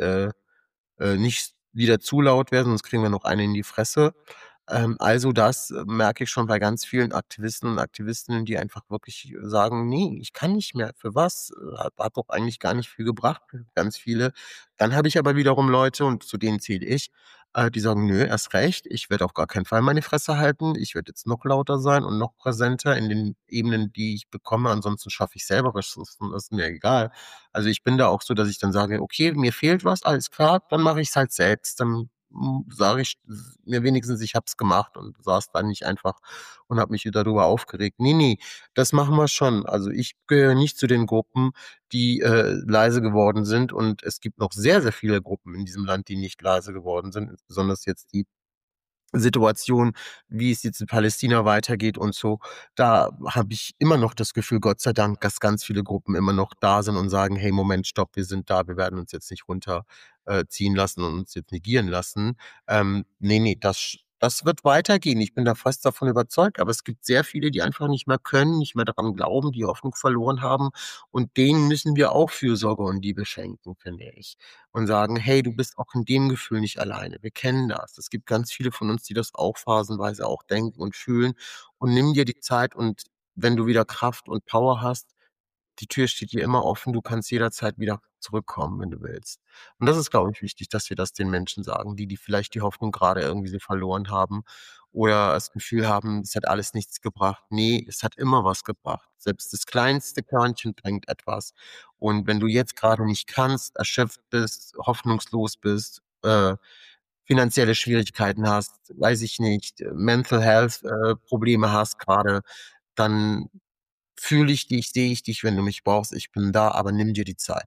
nicht wieder zu laut werden, sonst kriegen wir noch eine in die Fresse. Also das merke ich schon bei ganz vielen Aktivisten und Aktivistinnen, die einfach wirklich sagen: „Ne, ich kann nicht mehr. Für was? Hat doch eigentlich gar nicht viel gebracht“, ganz viele. Dann habe ich aber wiederum Leute, und zu denen zähle ich, die sagen: „Nö, erst recht, ich werde auf gar keinen Fall meine Fresse halten. Ich werde jetzt noch lauter sein und noch präsenter in den Ebenen, die ich bekomme. Ansonsten schaffe ich selber Ressourcen, das ist mir egal.“ Also, ich bin da auch so, dass ich dann sage: „Okay, mir fehlt was, alles klar, dann mache ich's halt selbst.“ Dann, sage ich mir wenigstens, ich habe es gemacht und saß da nicht einfach und habe mich wieder darüber aufgeregt. Ne, ne, das machen wir schon. Also, ich gehöre nicht zu den Gruppen, die, leise geworden sind, und es gibt noch sehr, sehr viele Gruppen in diesem Land, die nicht leise geworden sind, insbesondere jetzt die Situation, wie es jetzt in Palästina weitergeht und so. Da habe ich immer noch das Gefühl, Gott sei Dank, dass ganz viele Gruppen immer noch da sind und sagen: „Hey, Moment, stopp, wir sind da, wir werden uns jetzt nicht runter ziehen lassen und uns jetzt negieren lassen.“ Ne, ne, das wird weitergehen. Ich bin da fest davon überzeugt, aber es gibt sehr viele, die einfach nicht mehr können, nicht mehr daran glauben, die Hoffnung verloren haben, und denen müssen wir auch Fürsorge und Liebe schenken, finde ich, und sagen: „Hey, du bist auch in dem Gefühl nicht alleine. Wir kennen das.“ Es gibt ganz viele von uns, die das auch phasenweise auch denken und fühlen. Und nimm dir die Zeit, und wenn du wieder Kraft und Power hast, die Tür steht dir immer offen. Du kannst jederzeit wieder zurückkommen, wenn du willst. Und das ist, glaube ich, wichtig, dass wir das den Menschen sagen, die vielleicht die Hoffnung grade irgendwie so verloren haben oder das Gefühl haben, es hat alles nichts gebracht. Ne, es hat immer was gebracht. Selbst das kleinste Körnchen bringt etwas. Und wenn du jetzt grade nicht kannst, erschöpft bist, hoffnungslos bist, finanzielle Schwierigkeiten hast, weiß ich nicht, Mental Health, Probleme hast grade, dann fühle ich dich, sehe ich dich, wenn du mich brauchst. Ich bin da, aber nimm dir die Zeit.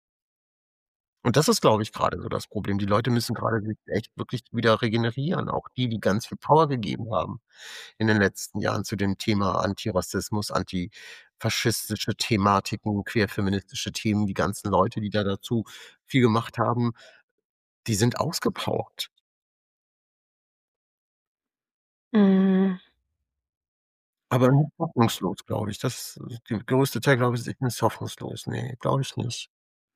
Und das ist, glaube ich, grade so das Problem. Die Leute müssen grade sich echt wirklich wieder regenerieren, auch die, die ganz viel Power gegeben haben in den letzten Jahren zu dem Thema Antirassismus, antifaschistische Thematiken, queerfeministische Themen. Die ganzen Leute, die da dazu viel gemacht haben, die sind ausgepowert. Mhm. Aber nicht hoffnungslos, glaube ich. Das der größte Teil, glaube ich, ist nicht hoffnungslos. Ne, glaube ich nicht.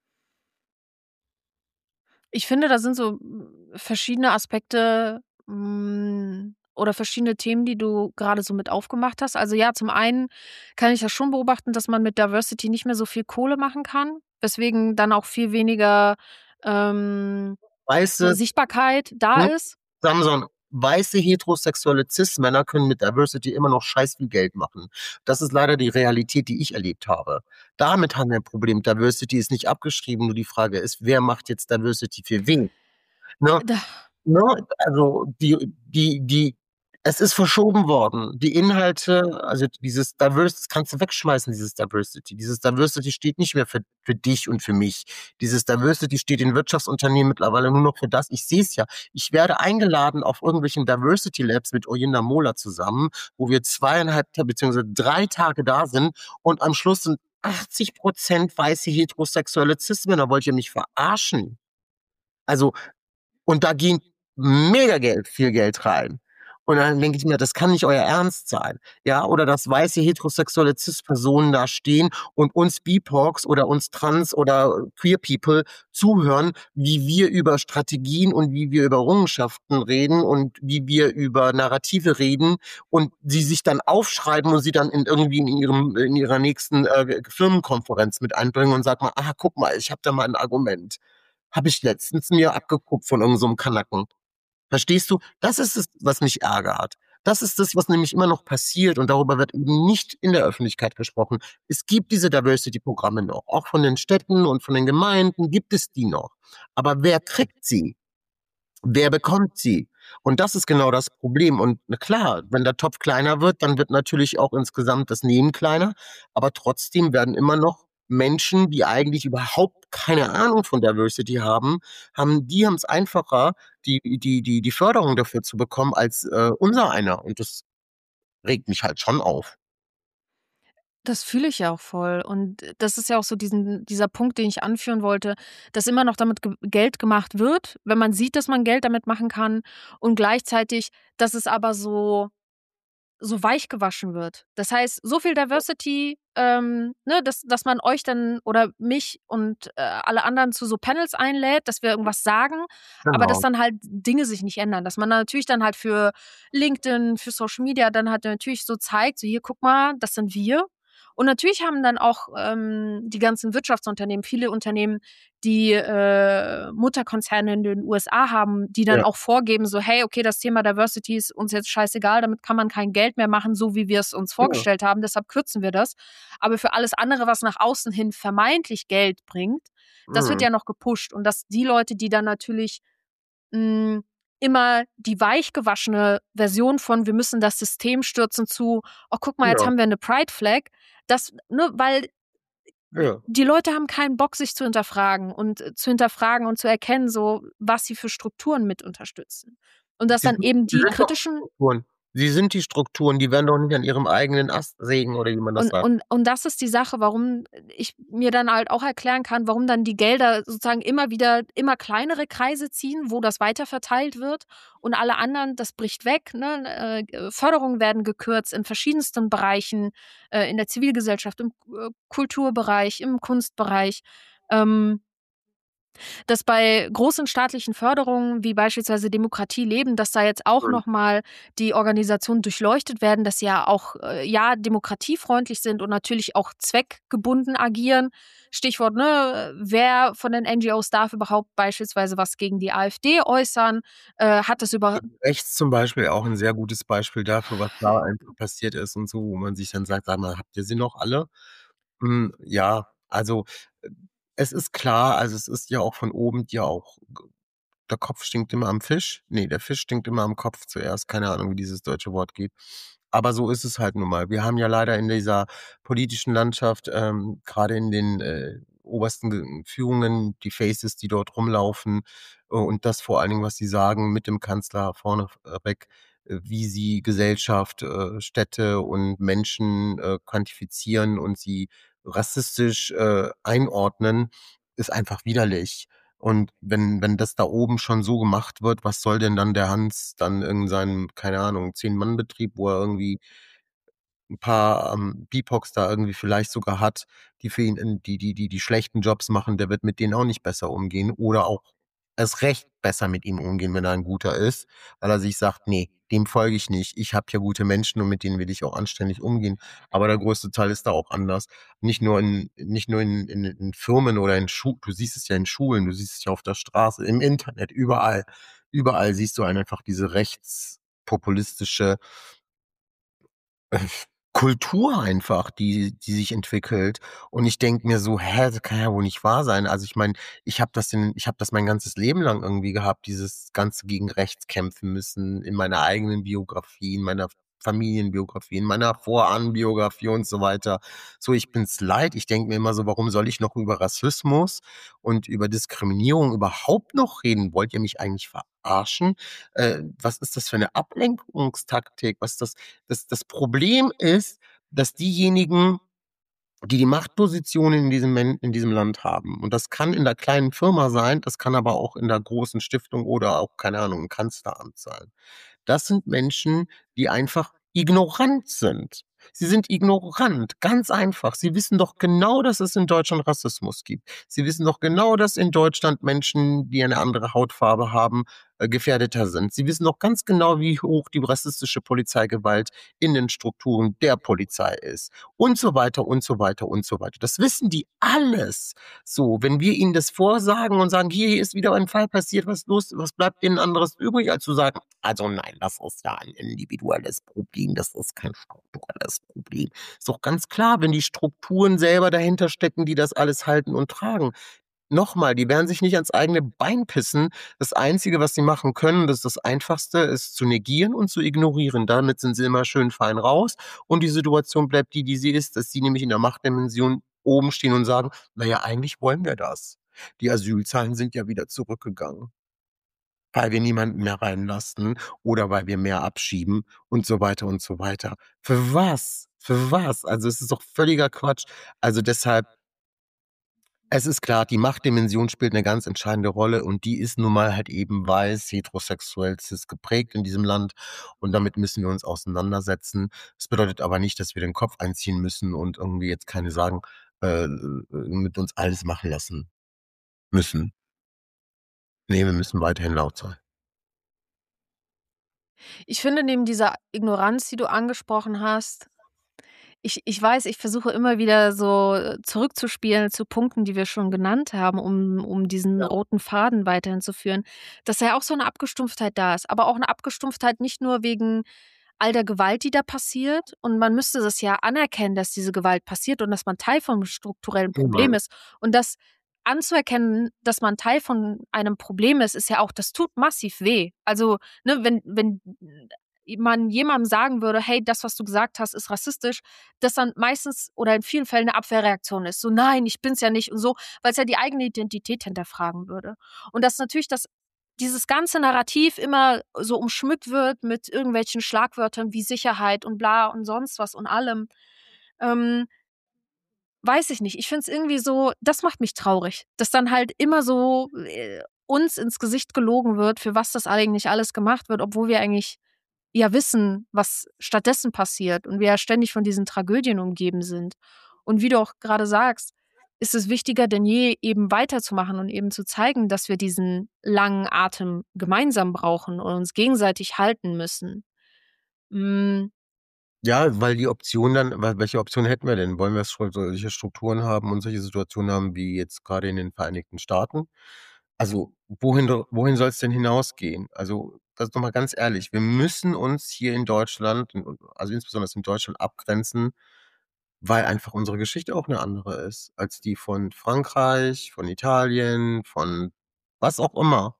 Ich finde, da sind so, verschiedene Aspekte, oder verschiedene Themen, die du grade so mit aufgemacht hast. Also, ja, zum einen kann ich ja schon beobachten, dass man mit Diversity nicht mehr so viel Kohle machen kann, weswegen dann auch viel weniger, ähm, Weiße Sichtbarkeit da hm, ist. Samson, weiße heterosexuelle Cis-Männer können mit Diversity immer noch scheiß viel Geld machen. Das ist leider die Realität, die ich erlebt habe. Damit haben wir 'n Problem. Diversity ist nicht abgeschrieben, nur die Frage ist: Wer macht jetzt Diversity für wen? Ne? Da Ne? Also, die Es ist verschoben worden. Die Inhalte, also dieses das kannst du wegschmeißen, dieses Diversity. Dieses Diversity steht nicht mehr für dich und für mich. Dieses Diversity steht in Wirtschaftsunternehmen mittlerweile nur noch für das. Ich sehe es ja. Ich werde eingeladen auf irgendwelchen Diversity Labs mit Oyinda Mola zusammen, wo wir 2,5 beziehungsweise 3 Tage da sind und am Schluss sind 80% weiße heterosexuelle Cis-Männer. Wollt ihr mich verarschen? Also, und da ging mega viel Geld rein. Und dann denke ich mir, das kann nicht euer Ernst sein. Ja, oder dass weiße heterosexuelle Cis-Personen da stehen und uns BIPOCs oder uns Trans oder Queer People zuhören, wie wir über Strategien und wie wir über Errungenschaften reden und wie wir über Narrative reden und sie sich dann aufschreiben und sie dann irgendwie in ihrer nächsten Firmenkonferenz mit einbringen und sagen mal, ah, guck mal, ich habe da mal ein Argument. Habe ich letztens mir abgeguckt von irgend so einem Kanaken. Verstehst du? Das ist es, was mich ärgert. Das ist das, was nämlich immer noch passiert und darüber wird eben nicht in der Öffentlichkeit gesprochen. Es gibt diese Diversity-Programme noch, auch von den Städten und von den Gemeinden gibt es die noch. Aber wer kriegt sie? Wer bekommt sie? Und das ist genau das Problem. Und na klar, wenn der Topf kleiner wird, dann wird natürlich auch insgesamt das Nehmen kleiner. Aber trotzdem werden immer noch Menschen, die eigentlich überhaupt keine Ahnung von Diversity die haben es einfacher, die Förderung dafür zu bekommen, als unser einer. Und das regt mich halt schon auf. Das fühle ich ja auch voll. Und das ist ja auch so dieser Punkt, den ich anführen wollte, dass immer noch damit Geld gemacht wird, wenn man sieht, dass man Geld damit machen kann und gleichzeitig, dass es aber so weich gewaschen wird. Das heißt, so viel Diversity, ne, dass man euch dann oder mich und alle anderen zu so Panels einlädt, dass wir irgendwas sagen, aber dass Genau. dann halt Dinge sich nicht ändern. Dass man natürlich dann halt für LinkedIn, für Social Media dann halt natürlich so zeigt, so hier, guck mal, das sind wir. Und natürlich haben dann auch die ganzen Wirtschaftsunternehmen, viele Unternehmen, die Mutterkonzerne in den USA haben, die dann Ja, auch vorgeben, so, hey, okay, das Thema Diversity ist uns jetzt scheißegal, damit kann man kein Geld mehr machen, so wie wir es uns ja. vorgestellt haben, deshalb kürzen wir das. Aber für alles andere, was nach außen hin vermeintlich Geld bringt, das wird Mhm. ja noch gepusht. Und dass die Leute, die dann natürlich mh, immer die weichgewaschene Version von wir müssen das System stürzen zu, oh, guck mal, jetzt Ja, haben wir eine Pride Flag, das, ne, weil ja. die Leute haben keinen Bock, sich zu hinterfragen und zu erkennen, so was sie für Strukturen mit unterstützen. Und dass Sie dann sind, eben sie die sind doch die kritischen Strukturen. Sie sind die Strukturen, die werden doch nicht an ihrem eigenen Ast sägen oder wie man das und sagt. und und das ist die Sache, warum ich mir dann halt auch erklären kann, warum dann die Gelder sozusagen immer kleinere Kreise ziehen, wo das weiterverteilt wird und alle anderen, das bricht weg, ne? Förderungen werden gekürzt in verschiedensten Bereichen, in der Zivilgesellschaft, im Kulturbereich, im Kunstbereich. Ähm, Dass bei großen staatlichen Förderungen wie beispielsweise Demokratie leben, dass da jetzt auch Mhm. noch mal die Organisationen durchleuchtet werden, dass sie ja auch, ja, demokratiefreundlich sind und natürlich auch zweckgebunden agieren. Stichwort, ne, wer von den NGOs darf überhaupt beispielsweise was gegen die AfD äußern? Hat das über Rechts zum Beispiel auch ein sehr gutes Beispiel dafür, was da einfach passiert ist und so, wo man sich dann sagt: „Sag mal, habt ihr sie noch alle?“ ja, also, äh, es ist klar, also, es ist ja auch von oben ja auch der Kopf stinkt immer am Fisch. Ne, der Fisch stinkt immer am Kopf zuerst. Keine Ahnung, wie dieses deutsche Wort geht. Aber so ist es halt nun mal. Wir haben ja leider in dieser politischen Landschaft, grade in den, obersten Führungen die Faces, die dort rumlaufen, und das vor allen Dingen, was sie sagen mit dem Kanzler vorne weg, wie sie Gesellschaft, Städte und Menschen, quantifizieren und sie rassistisch, einordnen, ist einfach widerlich. Und wenn das da oben schon so gemacht wird, was soll denn dann der Hans dann in seinem, keine Ahnung, 10-Mann-Betrieb, wo er irgendwie 'n paar, BIPOCs da irgendwie vielleicht sogar hat, die für ihn die schlechten Jobs machen, der wird mit denen auch nicht besser umgehen oder auch erst recht besser mit ihm umgehen, wenn er 'n guter ist, weil er sich sagt: „Ne, dem folge ich nicht. Ich habe hier gute Menschen und mit denen will ich auch anständig umgehen.“ Aber der größte Teil ist da auch anders. Nicht nur in Firmen oder in Schu du siehst es ja in Schulen, du siehst es ja auf der Straße, im Internet, überall. Überall siehst du einfach diese rechtspopulistische Kultur einfach, die sich entwickelt. Und ich denke mir so: „Hä, das kann ja wohl nicht wahr sein." Also, ich meine, ich habe das mein ganzes Leben lang irgendwie gehabt, dieses ganze gegen rechts kämpfen müssen in meiner eigenen Biografie, in meiner Familienbiografie, in meiner Vorahnenbiografie und so weiter. So, ich bin's leid. Ich denke mir immer so: „Warum soll ich noch über Rassismus und über Diskriminierung überhaupt noch reden? Wollt ihr mich eigentlich verarschen? Was ist das für eine Ablenkungstaktik? Was ist das Problem ist, dass diejenigen, die die Machtpositionen in diesem Land haben, und das kann in der kleinen Firma sein, das kann aber auch in der großen Stiftung oder auch, keine Ahnung, im Kanzleramt sein. Das sind Menschen, die einfach ignorant sind. Sie sind ignorant, ganz einfach. Sie wissen doch genau, dass es in Deutschland Rassismus gibt. Sie wissen doch genau, dass in Deutschland Menschen, die eine andere Hautfarbe haben, gefährdeter sind. Sie wissen doch ganz genau, wie hoch die rassistische Polizeigewalt in den Strukturen der Polizei ist. Und so weiter und so weiter und so weiter. Das wissen die alles. So, wenn wir ihnen das vorsagen und sagen: „Hier ist wieder ein Fall passiert, was los, was bleibt ihnen anderes übrig, als zu sagen: „Also nein, das ist ja ein individuelles Problem, das ist kein strukturelles Problem." Ist doch ganz klar, wenn die Strukturen selber dahinter stecken, die das alles halten und tragen. Noch mal, die werden sich nicht ans eigene Bein pissen. Das Einzige, was sie machen können, das ist das Einfachste, ist zu negieren und zu ignorieren. Damit sind sie immer schön fein raus und die Situation bleibt die, die sie ist, dass sie nämlich in der Machtdimension oben stehen und sagen: „Na ja, eigentlich wollen wir das. Die Asylzahlen sind ja wieder zurückgegangen, weil wir niemanden mehr reinlassen oder weil wir mehr abschieben" und so weiter und so weiter. Für was? Für was? Also, es ist doch völliger Quatsch. Also, deshalb, es ist klar, die Machtdimension spielt 'ne ganz entscheidende Rolle und die ist nun mal halt eben weiß, heterosexuell, cis geprägt in diesem Land und damit müssen wir uns auseinandersetzen. Das bedeutet aber nicht, dass wir den Kopf einziehen müssen und irgendwie jetzt keine sagen, mit uns alles machen lassen müssen. Ne, wir müssen weiterhin laut sein. Ich finde, neben dieser Ignoranz, die du angesprochen hast, ich weiß, ich versuche immer wieder so, zurückzuspielen zu Punkten, die wir schon genannt haben, um diesen Ja. roten Faden weiterhin zu führen, dass ja auch so 'ne Abgestumpftheit da ist, aber auch 'ne Abgestumpftheit nicht nur wegen all der Gewalt, die da passiert, und man müsste das ja anerkennen, dass diese Gewalt passiert und dass man Teil vom strukturellen Problem Immer. ist. Und das anzuerkennen, dass man Teil von einem Problem ist, ist ja auch, das tut massiv weh. Also, ne, wenn man jemandem sagen würde: „Hey, das, was du gesagt hast, ist rassistisch", das dann meistens oder in vielen Fällen 'ne Abwehrreaktion ist. So: „Nein, ich bin's ja nicht" und so, weil's ja die eigene Identität hinterfragen würde. Und dass natürlich dieses ganze Narrativ immer so umschmückt wird mit irgendwelchen Schlagwörtern wie Sicherheit und bla und sonst was und allem. Ähm, Weiß ich nicht. Ich finde es irgendwie so, das macht mich traurig, dass dann halt immer so, uns ins Gesicht gelogen wird, für was das eigentlich alles gemacht wird, obwohl wir eigentlich ja wissen, was stattdessen passiert und wir ja ständig von diesen Tragödien umgeben sind. Und wie du auch grade sagst, ist es wichtiger denn je, eben weiterzumachen und eben zu zeigen, dass wir diesen langen Atem gemeinsam brauchen und uns gegenseitig halten müssen. Hm, Ja, weil die Option dann, welche Option hätten wir denn? Wollen wir solche Strukturen haben und solche Situationen haben wie jetzt grade in den Vereinigten Staaten? Also, wohin soll's denn hinausgehen? Also, das doch mal ganz ehrlich, wir müssen uns hier in Deutschland, also insbesondere in Deutschland abgrenzen, weil einfach unsere Geschichte auch 'ne andere ist als die von Frankreich, von Italien, von was auch immer.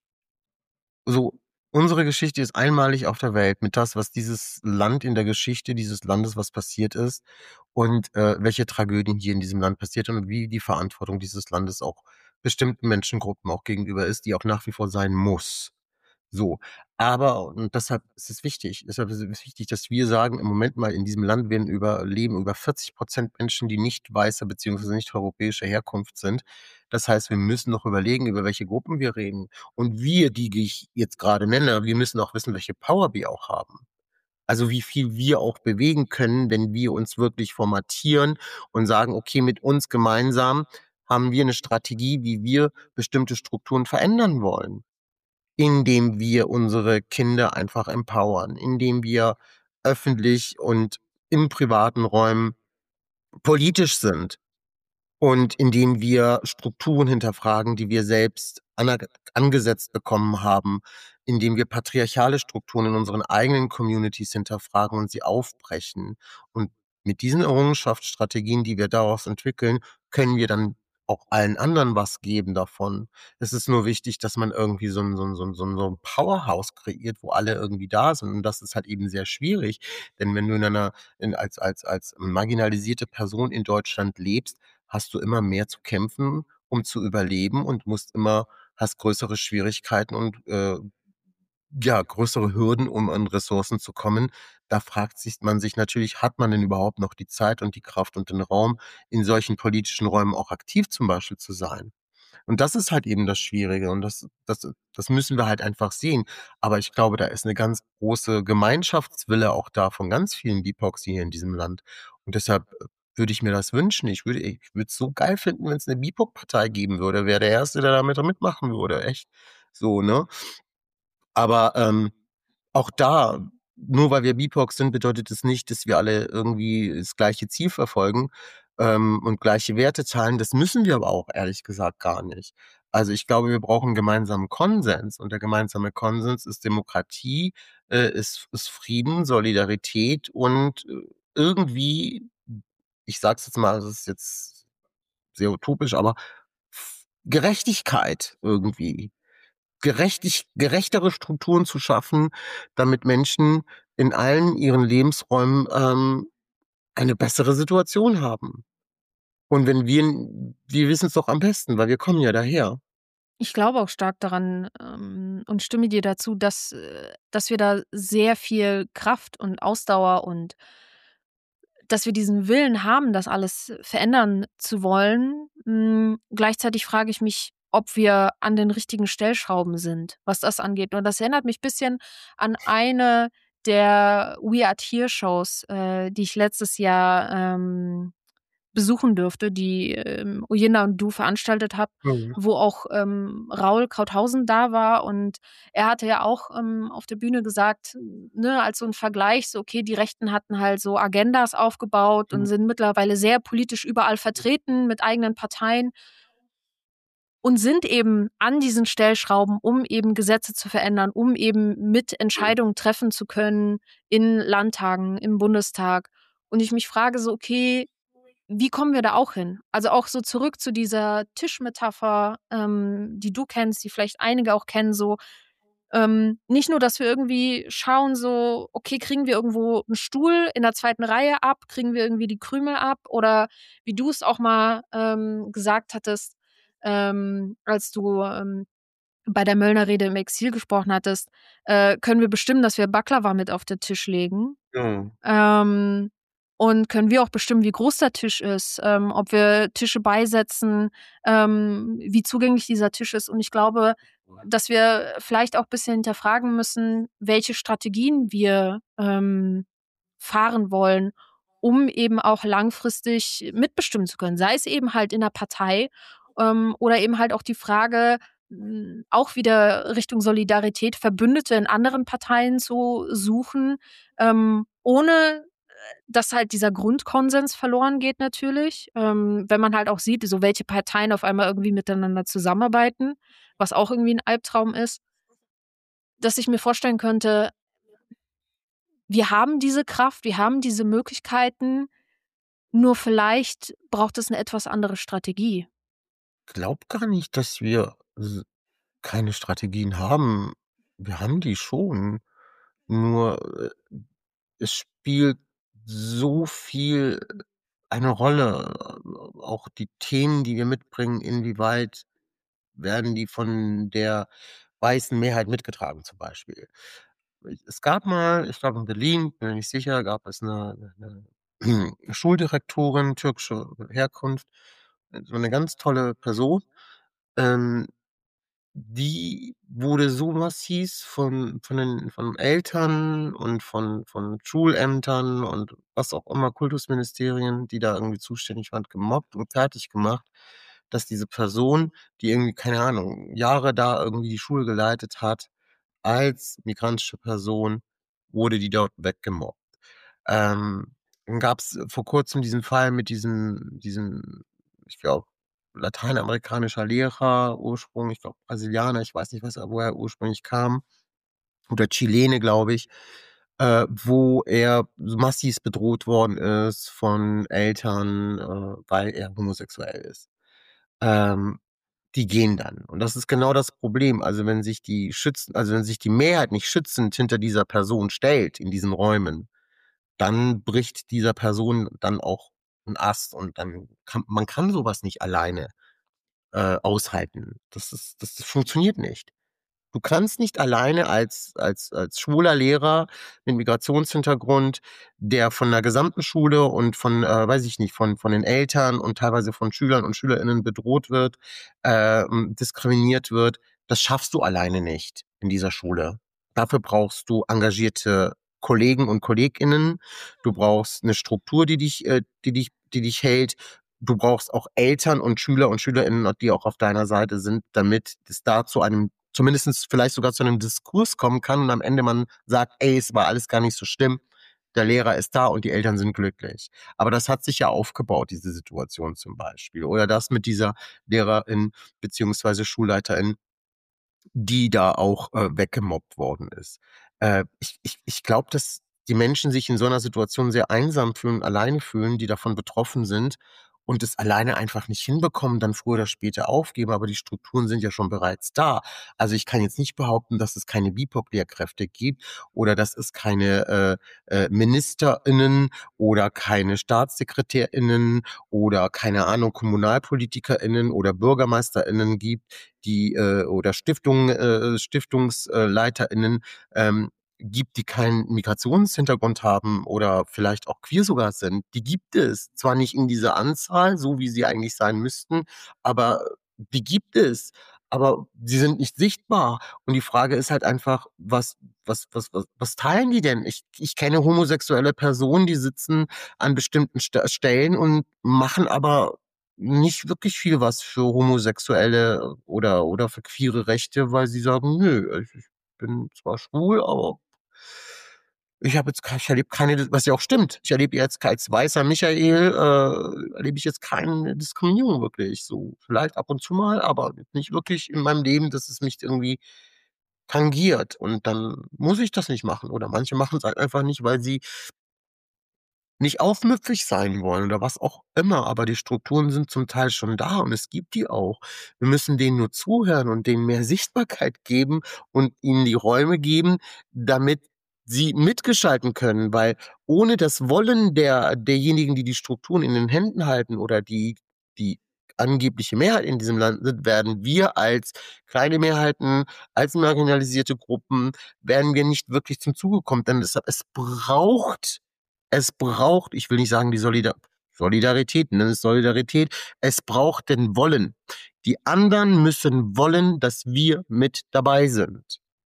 So, unsere Geschichte ist einmalig auf der Welt mit das, was dieses Land in der Geschichte dieses Landes, was passiert ist und, welche Tragödien hier in diesem Land passiert und wie die Verantwortung dieses Landes auch bestimmten Menschengruppen auch gegenüber ist, die auch nach wie vor sein muss. So, aber und deshalb ist es wichtig, deshalb ist es wichtig, dass wir sagen: „Im Moment mal, in diesem Land werden leben über 40% Menschen, die nicht weißer beziehungsweise nicht europäischer Herkunft sind." Das heißt, wir müssen doch überlegen, über welche Gruppen wir reden. Und wir, die ich jetzt grade nenne, wir müssen auch wissen, welche Power wir auch haben. Also, wie viel wir auch bewegen können, wenn wir uns wirklich formatieren und sagen: „Okay, mit uns gemeinsam haben wir 'ne Strategie, wie wir bestimmte Strukturen verändern wollen." Indem wir unsere Kinder einfach empowern, indem wir öffentlich und in privaten Räumen politisch sind und indem wir Strukturen hinterfragen, die wir selbst angesetzt bekommen haben, indem wir patriarchale Strukturen in unseren eigenen Communities hinterfragen und sie aufbrechen. Und mit diesen Errungenschaftsstrategien, die wir daraus entwickeln, können wir dann auch allen anderen was geben davon. Es ist nur wichtig, dass man irgendwie so 'n Powerhouse kreiert, wo alle irgendwie da sind. Und das ist halt eben sehr schwierig, denn wenn du in einer als marginalisierte Person in Deutschland lebst, hast du immer mehr zu kämpfen, um zu überleben und hast größere Schwierigkeiten und, ja, größere Hürden, um an Ressourcen zu kommen. Da fragt sich man sich natürlich, hat man denn überhaupt noch die Zeit und die Kraft und den Raum, in solchen politischen Räumen auch aktiv zum Beispiel zu sein? Und das ist halt eben das Schwierige und das müssen wir halt einfach sehen. Aber ich glaube, da ist 'ne ganz große Gemeinschaftswille auch da von ganz vielen BIPOCs hier in diesem Land. Und deshalb, würde ich mir das wünschen. Ich würde es so geil finden, wenn's 'ne BIPOC-Partei geben würde. Wäre der Erste, der damit mitmachen würde, echt. So, ne? Aber, auch da, nur weil wir BIPOC sind, bedeutet es nicht, dass wir alle irgendwie das gleiche Ziel verfolgen, und gleiche Werte teilen. Das müssen wir aber auch ehrlich gesagt gar nicht. Also, ich glaube, wir brauchen gemeinsamen Konsens und der gemeinsame Konsens ist Demokratie, ist Frieden, Solidarität und, irgendwie, ich sage es jetzt mal, das ist jetzt sehr utopisch, aber Gerechtigkeit irgendwie. Gerechtere Strukturen zu schaffen, damit Menschen in allen ihren Lebensräumen, eine bessere Situation haben. Und wenn wir wissen's doch am besten, weil wir kommen ja daher. Ich glaube auch stark daran, und stimme dir dazu, dass wir da sehr viel Kraft und Ausdauer und dass wir diesen Willen haben, das alles verändern zu wollen. Gleichzeitig frage ich mich, ob wir an den richtigen Stellschrauben sind, was das angeht. Und das erinnert mich bisschen an eine der We Are Here Shows, die ich letztes Jahr, besuchen durfte, die, Oyinda und Du veranstaltet hat, Mhm. wo auch, Raoul Krauthausen da war. Und er hatte ja auch, auf der Bühne gesagt, ne, als so 'n Vergleich, so, okay, die Rechten hatten halt so Agendas aufgebaut und Mhm. sind mittlerweile sehr politisch überall vertreten mit eigenen Parteien und sind eben an diesen Stellschrauben, um eben Gesetze zu verändern, um eben mit Entscheidungen treffen zu können in Landtagen, im Bundestag. Und ich mich frage so: „Okay, wie kommen wir da auch hin?“ Also, auch so zurück zu dieser Tischmetapher, die du kennst, die vielleicht einige auch kennen, so, nicht nur, dass wir irgendwie schauen so: „Okay, kriegen wir irgendwo 'n Stuhl in der zweiten Reihe ab? Kriegen wir irgendwie die Krümel ab?“ Oder wie du es auch mal, gesagt hattest, als du, bei der Möllner-Rede im Exil gesprochen hattest, können wir bestimmen, dass wir Baklava mit auf den Tisch legen. Mhm. Ähm, und können wir auch bestimmen, wie groß der Tisch ist, ob wir Tische beisetzen, wie zugänglich dieser Tisch ist. Und ich glaube, dass wir vielleicht auch bisschen hinterfragen müssen, welche Strategien wir, fahren wollen, um eben auch langfristig mitbestimmen zu können. Sei es eben halt in 'ner Partei, oder eben halt auch die Frage, auch wieder Richtung Solidarität, Verbündete in anderen Parteien zu suchen, ohne, dass halt dieser Grundkonsens verloren geht natürlich. Wenn man halt auch sieht, so welche Parteien auf einmal irgendwie miteinander zusammenarbeiten, was auch irgendwie 'n Albtraum ist. Dass ich mir vorstellen könnte wir haben diese Kraft, wir haben diese Möglichkeiten, nur vielleicht braucht es 'ne etwas andere Strategie. Glaube gar nicht, dass wir s keine Strategien haben. Wir haben die schon. Nur, es spielt so viel eine Rolle, auch die Themen, die wir mitbringen, inwieweit werden die von der weißen Mehrheit mitgetragen zum Beispiel. Es gab mal, ich glaube in Berlin, bin mir nicht sicher, gab es 'ne Schuldirektorin türkischer Herkunft, so 'ne ganz tolle Person. Ähm, Die wurde so massiv von Eltern und von Schulämtern und was auch immer, Kultusministerien, die da irgendwie zuständig waren, gemobbt und fertiggemacht, dass diese Person, die irgendwie, keine Ahnung, Jahre da irgendwie die Schule geleitet hat, als migrantische Person wurde die dort weggemobbt. Dann gab's vor Kurzem diesen Fall mit diesem, ich glaube, lateinamerikanischer Lehrer, Ursprung, ich glaube Brasilianer, ich weiß nicht, wo er ursprünglich kam. oder Chilene, glaube ich, wo er massiv bedroht worden ist von Eltern, weil er homosexuell ist. Ähm, Die gehen dann. Und das ist genau das Problem. Also wenn sich die Mehrheit nicht schützend hinter dieser Person stellt in diesen Räumen, dann bricht dieser Person dann auch ein Ast und dann kann sowas nicht alleine aushalten. Das funktioniert nicht. Du kannst nicht alleine als schwuler Lehrer mit Migrationshintergrund, der von der gesamten Schule und von, weiß ich nicht, von den Eltern und teilweise von Schülern und Schülerinnen bedroht wird, diskriminiert wird, das schaffst du alleine nicht in dieser Schule. Dafür brauchst du engagierte Kollegen und Kolleginnen. Du brauchst eine Struktur, die dich hält. Du brauchst auch Eltern und Schüler und Schülerinnen, die auch auf deiner Seite sind, damit es da zu einem zumindest vielleicht sogar zu einem Diskurs kommen kann und am Ende man sagt, ey, es war alles gar nicht so schlimm, der Lehrer ist da und die Eltern sind glücklich. Aber das hat sich ja aufgebaut, diese Situation zum Beispiel. Oder das mit dieser Lehrerin beziehungsweise Schulleiterin, die da auch weggemobbt worden ist. Ich glaube, dass die Menschen sich in so einer Situation sehr einsam fühlen, alleine fühlen, die davon betroffen sind und es alleine einfach nicht hinbekommen, dann früher oder später aufgeben, aber die Strukturen sind ja schon bereits da. Also ich kann jetzt nicht behaupten, dass es keine BIPOC-Lehrkräfte gibt oder dass es keine MinisterInnen oder keine StaatssekretärInnen oder keine Ahnung, KommunalpolitikerInnen oder BürgermeisterInnen gibt, die oder StiftungsleiterInnen gibt, die keinen Migrationshintergrund haben oder vielleicht auch queer sogar sind. Die gibt es. Zwar nicht in dieser Anzahl, so wie sie eigentlich sein müssten, aber die gibt es. Aber sie sind nicht sichtbar. Und die Frage ist halt einfach, was teilen die denn? Ich kenne homosexuelle Personen, die sitzen an bestimmten Stellen und machen aber nicht wirklich viel was für Homosexuelle oder für queere Rechte, weil sie sagen, nö, ich bin zwar schwul, aber ich erlebe keine, was ja auch stimmt. Ich erlebe jetzt als weißer Michael, erlebe ich jetzt keine Diskriminierung wirklich. So, vielleicht ab und zu mal, aber nicht wirklich in meinem Leben, dass es mich irgendwie tangiert. Und dann muss ich das nicht machen. Oder manche machen es halt einfach nicht, weil sie nicht aufmüpfig sein wollen oder was auch immer, aber die Strukturen sind zum Teil schon da und es gibt die auch. Wir müssen denen nur zuhören und denen mehr Sichtbarkeit geben und ihnen die Räume geben, damit sie mitgestalten können, weil ohne das Wollen derjenigen, die die Strukturen in den Händen halten oder die angebliche Mehrheit in diesem Land sind, werden wir als kleine Mehrheiten, als marginalisierte Gruppen, werden wir nicht wirklich zum Zuge kommen, denn es braucht, ich will nicht sagen die Solidarität, nenn es Solidarität, es braucht den Wollen. Die anderen müssen wollen, dass wir mit dabei sind.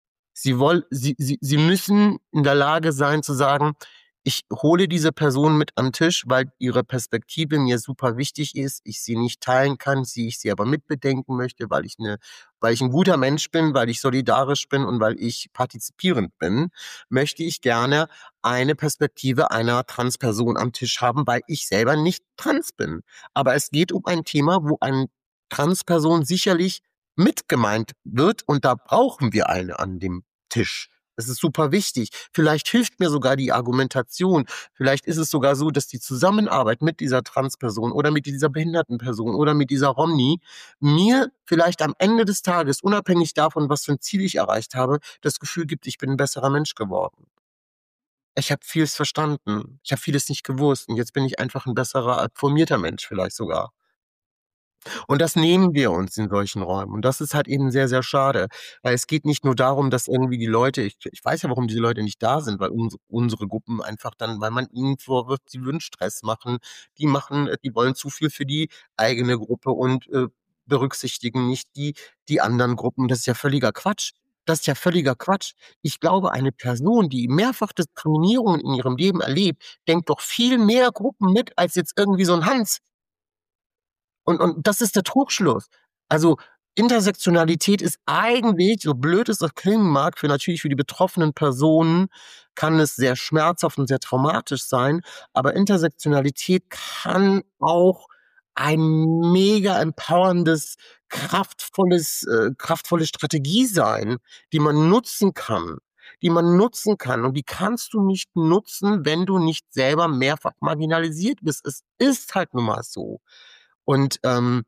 Sie müssen in der Lage sein zu sagen, ich hole diese Person mit an den Tisch, weil ihre Perspektive mir super wichtig ist, ich sie nicht teilen kann, ich sie aber mitbedenken möchte, weil ich ein guter Mensch bin, weil ich solidarisch bin und weil ich partizipierend bin, möchte ich gerne eine Perspektive einer Transperson am Tisch haben, weil ich selber nicht trans bin. Aber es geht um ein Thema, wo eine Transperson sicherlich mit gemeint wird und da brauchen wir eine an dem Tisch. Das ist super wichtig. Vielleicht hilft mir sogar die Argumentation. Vielleicht ist es sogar so, dass die Zusammenarbeit mit dieser Transperson oder mit dieser behinderten Person oder mit dieser Romni mir vielleicht am Ende des Tages, unabhängig davon, was für ein Ziel ich erreicht habe, das Gefühl gibt, ich bin ein besserer Mensch geworden. Ich habe vieles verstanden. Ich habe vieles nicht gewusst und jetzt bin ich einfach ein besserer, informierter Mensch vielleicht sogar. Und das nehmen wir uns in solchen Räumen. Und das ist halt eben sehr, sehr schade. Weil es geht nicht nur darum, dass irgendwie die Leute, ich weiß ja, warum diese Leute nicht da sind, weil unsere Gruppen einfach dann, weil man ihnen vorwirft, sie würden Stress machen. Die wollen zu viel für die eigene Gruppe und berücksichtigen nicht die anderen Gruppen. Das ist ja völliger Quatsch. Das ist ja völliger Quatsch. Ich glaube, eine Person, die mehrfach Diskriminierung in ihrem Leben erlebt, denkt doch viel mehr Gruppen mit als jetzt irgendwie so ein Hans. Und das ist der Trugschluss. Also, Intersektionalität ist eigentlich, so blöd es das klingen mag, für die betroffenen Personen kann es sehr schmerzhaft und sehr traumatisch sein, aber Intersektionalität kann auch ein mega empowerndes, kraftvolle Strategie sein, die man nutzen kann. die man nutzen kann. Und die kannst du nicht nutzen, wenn du nicht selber mehrfach marginalisiert bist. Es ist halt nun mal so. Und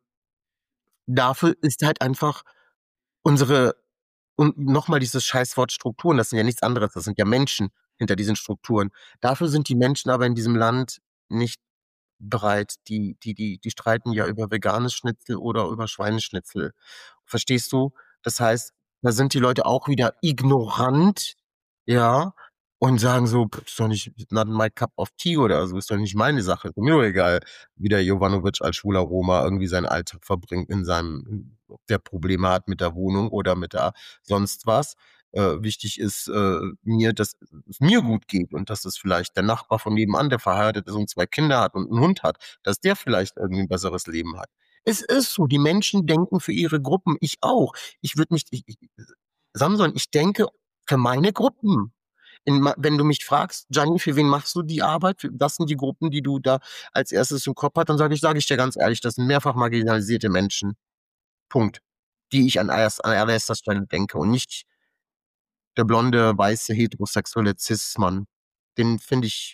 dafür ist halt einfach unsere und nochmal dieses Scheißwort Strukturen, das sind ja nichts anderes, das sind ja Menschen hinter diesen Strukturen. Dafür sind die Menschen aber in diesem Land nicht bereit. Die streiten ja über veganes Schnitzel oder über Schweineschnitzel. Verstehst du? Das heißt, da sind die Leute auch wieder ignorant, ja, und sagen so: Ist doch nicht not my cup of tea" oder so, ist doch nicht meine Sache, ist mir doch egal, wie der Jovanovic als schwuler Roma irgendwie seinen Alltag verbringt in seinem ob der Probleme hat mit der Wohnung oder mit der sonst was. Wichtig ist mir, dass es mir gut geht und dass es vielleicht der Nachbar von nebenan, der verheiratet ist und 2 Kinder hat und einen Hund hat, dass der vielleicht irgendwie ein besseres Leben hat. Es ist so, die Menschen denken für ihre Gruppen, ich auch. Ich würde mich Samson, ich denke für meine Gruppen. Wenn du mich fragst: „Gianni, für wen machst du die Arbeit? Was sind die Gruppen, die du da als Erstes im Kopf hast?" Dann sage ich dir ganz ehrlich, das sind mehrfach marginalisierte Menschen. Punkt. Die ich an allererster Stelle denke und nicht der blonde, weiße, heterosexuelle Cis-Mann. Den finde ich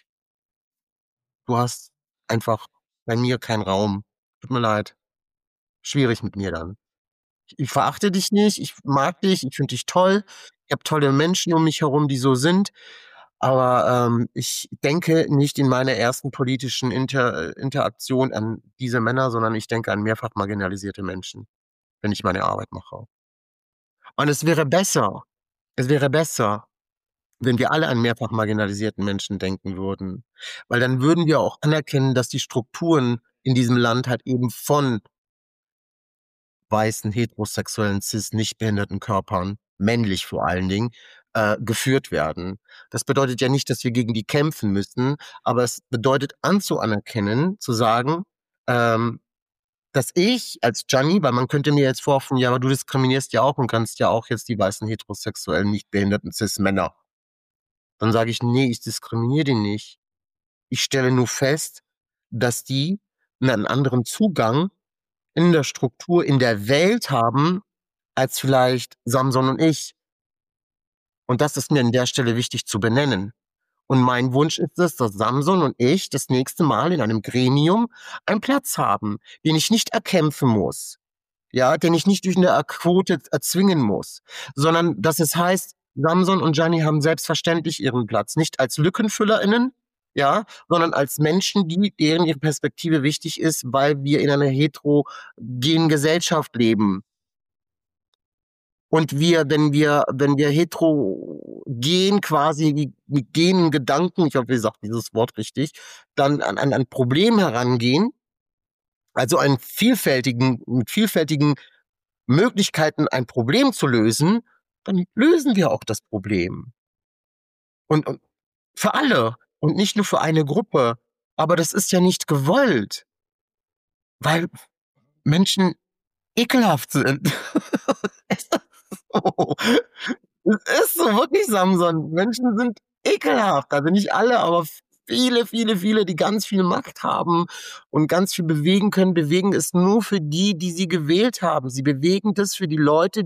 du hast einfach bei mir keinen Raum. Tut mir leid. Schwierig mit mir dann. Ich verachte dich nicht, ich mag dich, ich finde dich toll. Ich habe tolle Menschen um mich herum, die so sind, aber ich denke nicht in meiner ersten politischen Interaktion an diese Männer, sondern ich denke an mehrfach marginalisierte Menschen, wenn ich meine Arbeit mache. Und es wäre besser, wenn wir alle an mehrfach marginalisierten Menschen denken würden, weil dann würden wir auch anerkennen, dass die Strukturen in diesem Land halt eben von weißen, heterosexuellen, cis, nicht behinderten Körpern, männlich vor allen Dingen, geführt werden. Das bedeutet ja nicht, dass wir gegen die kämpfen müssen, aber es bedeutet anzuanerkennen, zu sagen, ähm, dass ich als Gianni, weil man könnte mir jetzt vorwerfen, ja, aber du diskriminierst ja auch und kannst ja auch jetzt die weißen, heterosexuellen, nicht behinderten cis-Männer. Dann sage ich: „Nee, ich diskriminiere die nicht. Ich stelle nur fest, dass die 'nen anderen Zugang in der Struktur, in der Welt haben, als vielleicht Samson und ich. Und das ist mir an der Stelle wichtig zu benennen. Und mein Wunsch ist es, dass Samson und ich das nächste Mal in einem Gremium einen Platz haben, den ich nicht erkämpfen muss, ja, den ich nicht durch eine Quote erzwingen muss, sondern dass es heißt, Samson und Gianni haben selbstverständlich ihren Platz, nicht als LückenfüllerInnen, ja, sondern als Menschen, deren ihre Perspektive wichtig ist, weil wir in einer heterogenen Gesellschaft leben. Und wenn wir heterogen quasi mit genen Gedanken, ich hoffe, ich sage dieses Wort richtig, dann an ein Problem herangehen, also mit vielfältigen Möglichkeiten ein Problem zu lösen, dann lösen wir auch das Problem. Und für alle und nicht nur für eine Gruppe. Aber das ist ja nicht gewollt, weil Menschen ekelhaft sind. Es ist so. Es ist so, wirklich, Samson. Menschen sind ekelhaft. Also nicht alle, aber viele, viele, viele, die ganz viel Macht haben und ganz viel bewegen können, bewegen es nur für die, die sie gewählt haben. Sie bewegen das für die Leute,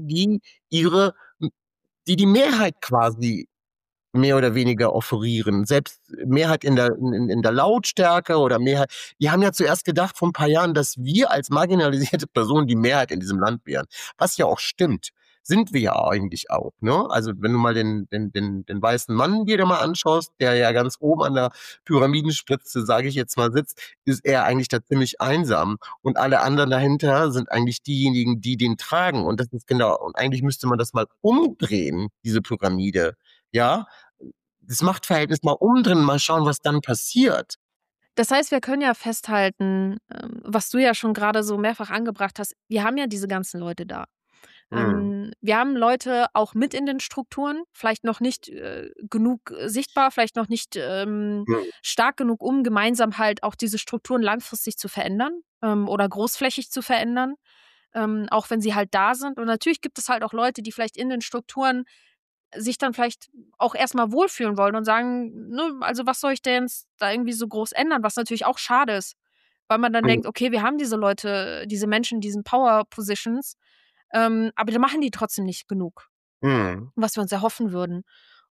die Mehrheit quasi mehr oder weniger offerieren. Selbst Mehrheit in der Lautstärke oder Mehrheit. Die haben ja zuerst gedacht vor ein paar Jahren, dass wir als marginalisierte Personen die Mehrheit in diesem Land wären. Was ja auch stimmt. Sind wir ja eigentlich auch, ne? Also wenn du mal den weißen Mann dir da mal anschaust, der ja ganz oben an der Pyramidenspitze, sage ich jetzt mal, sitzt, ist er eigentlich da ziemlich einsam. Und alle anderen dahinter sind eigentlich diejenigen, die den tragen. Und das ist genau, und eigentlich müsste man das mal umdrehen, diese Pyramide. Ja, das Machtverhältnis mal umdrehen, mal schauen, was dann passiert. Das heißt, wir können ja festhalten, was du ja schon gerade so mehrfach angebracht hast, wir haben ja diese ganzen Leute da. Mhm. Wir haben Leute auch mit in den Strukturen, vielleicht noch nicht, genug sichtbar, vielleicht noch nicht, Mhm. stark genug, um gemeinsam halt auch diese Strukturen langfristig zu verändern, oder großflächig zu verändern, auch wenn sie halt da sind. Und natürlich gibt es halt auch Leute, die vielleicht in den Strukturen sich dann vielleicht auch erst mal wohlfühlen wollen und sagen: „Ne, also was soll ich denn jetzt da irgendwie so groß ändern?" Was natürlich auch schade ist, weil man dann Mhm. denkt: „Okay, wir haben diese Leute, diese Menschen in diesen Power Positions, aber dann machen die trotzdem nicht genug, Mhm. was wir uns erhoffen würden."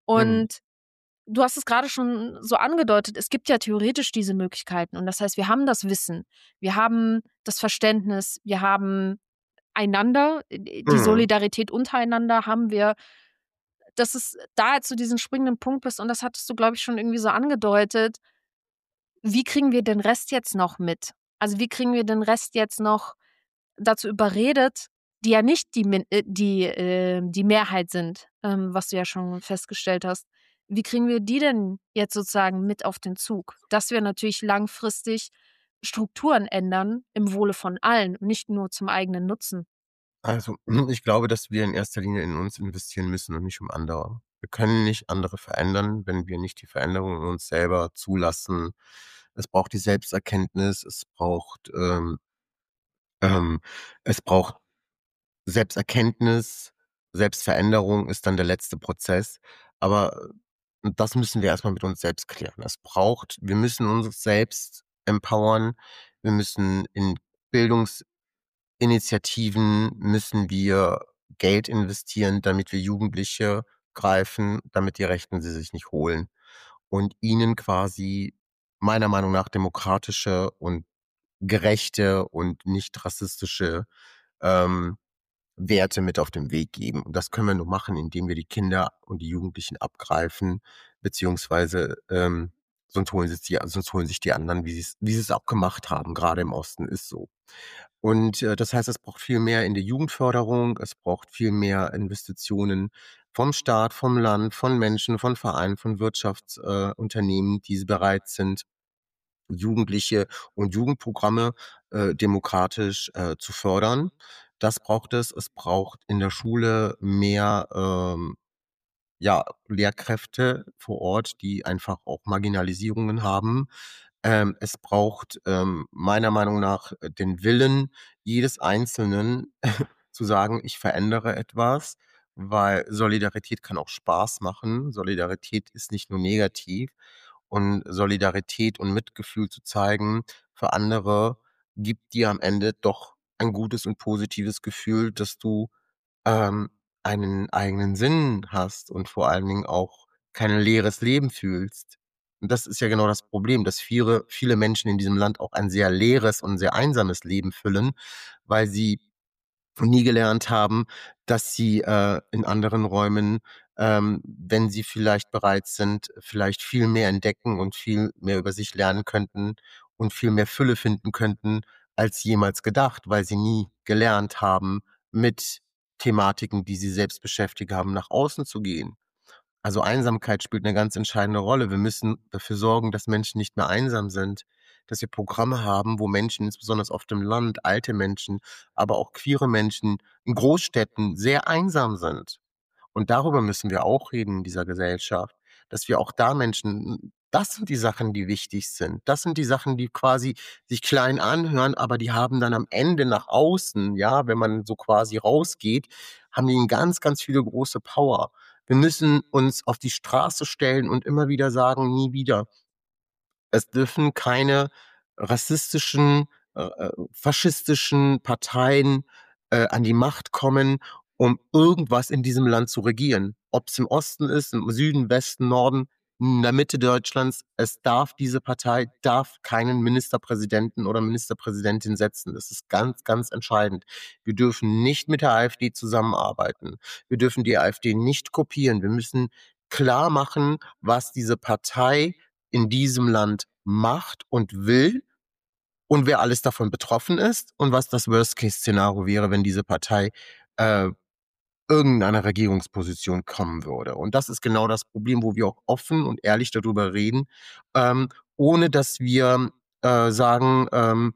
Mhm. Und du hast es gerade schon so angedeutet, es gibt ja theoretisch diese Möglichkeiten. Und das heißt, wir haben das Wissen, wir haben das Verständnis, wir haben einander, die Mhm. Solidarität untereinander haben wir. Dass es da jetzt zu diesem springenden Punkt bist und das hattest du, glaube ich, schon irgendwie so angedeutet. Wie kriegen wir den Rest jetzt noch mit? Also, wie kriegen wir den Rest jetzt noch dazu überredet, die ja nicht die Mehrheit sind, was du ja schon festgestellt hast. Wie kriegen wir die denn jetzt sozusagen mit auf den Zug? Dass wir natürlich langfristig Strukturen ändern im Wohle von allen und nicht nur zum eigenen Nutzen. Also, ich glaube, dass wir in erster Linie in uns investieren müssen und nicht um andere. Wir können nicht andere verändern, wenn wir nicht die Veränderung in uns selber zulassen. Es braucht die Selbsterkenntnis, ähm es braucht Selbsterkenntnis, Selbstveränderung ist dann der letzte Prozess, aber das müssen wir erst mal mit uns selbst klären. Wir müssen uns selbst empowern. Wir müssen in Bildungsinitiativen müssen wir Geld investieren, damit wir Jugendliche greifen, damit die Rechten sie sich nicht holen und ihnen quasi meiner Meinung nach demokratische und gerechte und nicht rassistische, ähm Werte mit auf den Weg geben. Und das können wir nur machen, indem wir die Kinder und die Jugendlichen abgreifen, beziehungsweise, sonst holen sich die anderen, wie sie's auch gemacht haben. Gerade im Osten ist so. Und, das heißt, es braucht viel mehr in der Jugendförderung, es braucht viel mehr Investitionen vom Staat, vom Land, von Menschen, von Vereinen, von Wirtschaftsunternehmen, Unternehmen, die bereit sind, Jugendliche und Jugendprogramme, demokratisch, zu fördern. Das braucht es. Es braucht in der Schule mehr, ja, Lehrkräfte vor Ort, die einfach auch Marginalisierungen haben. Es braucht, meiner Meinung nach, den Willen jedes Einzelnen zu sagen: „Ich verändere etwas“, weil Solidarität kann auch Spaß machen. Solidarität ist nicht nur negativ und Solidarität und Mitgefühl zu zeigen für andere gibt dir am Ende doch ein gutes und positives Gefühl, dass du einen eigenen Sinn hast und vor allen Dingen auch kein leeres Leben fühlst. Und das ist ja genau das Problem, dass viele Menschen in diesem Land auch ein sehr leeres und sehr einsames Leben füllen, weil sie nie gelernt haben, dass sie, in anderen Räumen, wenn sie vielleicht bereit sind, vielleicht viel mehr entdecken und viel mehr über sich lernen könnten und viel mehr Fülle finden könnten als jemals gedacht, weil sie nie gelernt haben, mit Thematiken, die sie selbst beschäftigt haben, nach außen zu gehen. Also, Einsamkeit spielt 'ne ganz entscheidende Rolle. Wir müssen dafür sorgen, dass Menschen nicht mehr einsam sind, dass wir Programme haben, wo Menschen, insbesonders auf dem Land, alte Menschen, aber auch queere Menschen in Großstädten sehr einsam sind. Und darüber müssen wir auch reden in dieser Gesellschaft, dass wir auch da Menschen das sind die Sachen, die wichtig sind. Das sind die Sachen, die quasi sich klein anhören, aber die haben dann am Ende nach außen, ja, wenn man so quasi rausgeht, haben die 'n ganz, ganz viele große Power. Wir müssen uns auf die Straße stellen und immer wieder sagen: „Nie wieder.“ Es dürfen keine rassistischen, faschistischen Parteien, an die Macht kommen, um irgendwas in diesem Land zu regieren. Ob's im Osten ist, im Süden, Westen, Norden, in der Mitte Deutschlands. Diese Partei darf keinen Ministerpräsidenten oder Ministerpräsidentin setzen. Das ist ganz, ganz entscheidend. Wir dürfen nicht mit der AfD zusammenarbeiten. Wir dürfen die AfD nicht kopieren. Wir müssen klarmachen, was diese Partei in diesem Land macht und will und wer alles davon betroffen ist und was das Worst-Case-Szenario wäre, wenn diese Partei, äh, irgendeiner Regierungsposition kommen würde. Und das ist genau das Problem, wo wir auch offen und ehrlich darüber reden, ohne dass wir, sagen,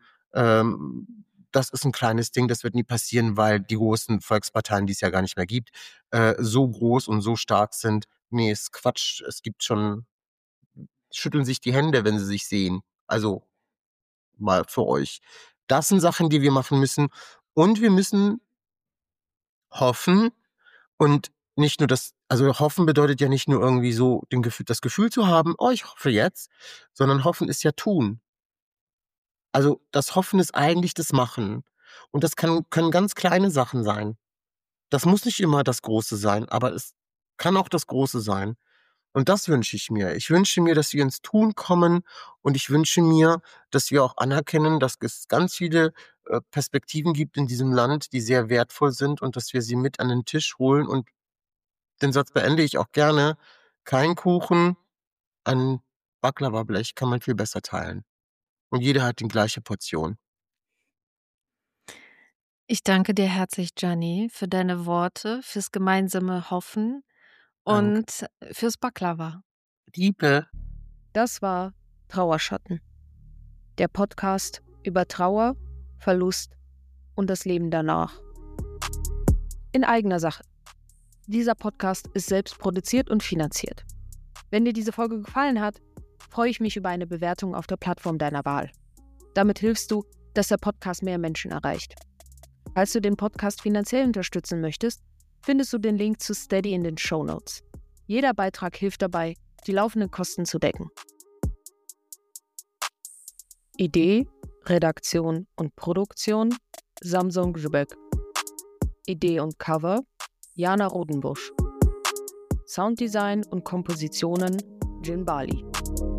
„Das ist 'n kleines Ding, das wird nie passieren, weil die großen Volksparteien, die es ja gar nicht mehr gibt, so groß und so stark sind.“ Ne, ist Quatsch. Es gibt schon schütteln sich die Hände, wenn sie sich sehen. Also, mal für euch. Das sind Sachen, die wir machen müssen. Und wir müssen hoffen und nicht nur hoffen bedeutet ja nicht nur irgendwie so das Gefühl zu haben: „Oh, ich hoffe jetzt“, sondern hoffen ist ja tun. Also, das Hoffen ist eigentlich das Machen. Und das können ganz kleine Sachen sein. Das muss nicht immer das Große sein, aber es kann auch das Große sein. Und das wünsche ich mir. Ich wünsche mir, dass wir ins Tun kommen und ich wünsche mir, dass wir auch anerkennen, dass es ganz viele, Perspektiven gibt in diesem Land, die sehr wertvoll sind und dass wir sie mit an den Tisch holen und den Satz beende ich auch gerne: „Kein Kuchen an Baklavablech kann man viel besser teilen und jeder hat die gleiche Portion.“ Ich danke dir herzlich, Gianni, für deine Worte, fürs gemeinsame Hoffen Danke. und fürs Baklava. Liebe. Das war Trauerschatten, der Podcast über Trauer, Verlust und das Leben danach. In eigener Sache. Dieser Podcast ist selbst produziert und finanziert. Wenn dir diese Folge gefallen hat, freue ich mich über eine Bewertung auf der Plattform deiner Wahl. Damit hilfst du, dass der Podcast mehr Menschen erreicht. Falls du den Podcast finanziell unterstützen möchtest, findest du den Link zu Steady in den Shownotes. Jeder Beitrag hilft dabei, die laufenden Kosten zu decken. Idee, Redaktion und Produktion Samson Grzybec. Idee und Cover Jana Rodenbusch. Sounddesign und Kompositionen Jin Bali.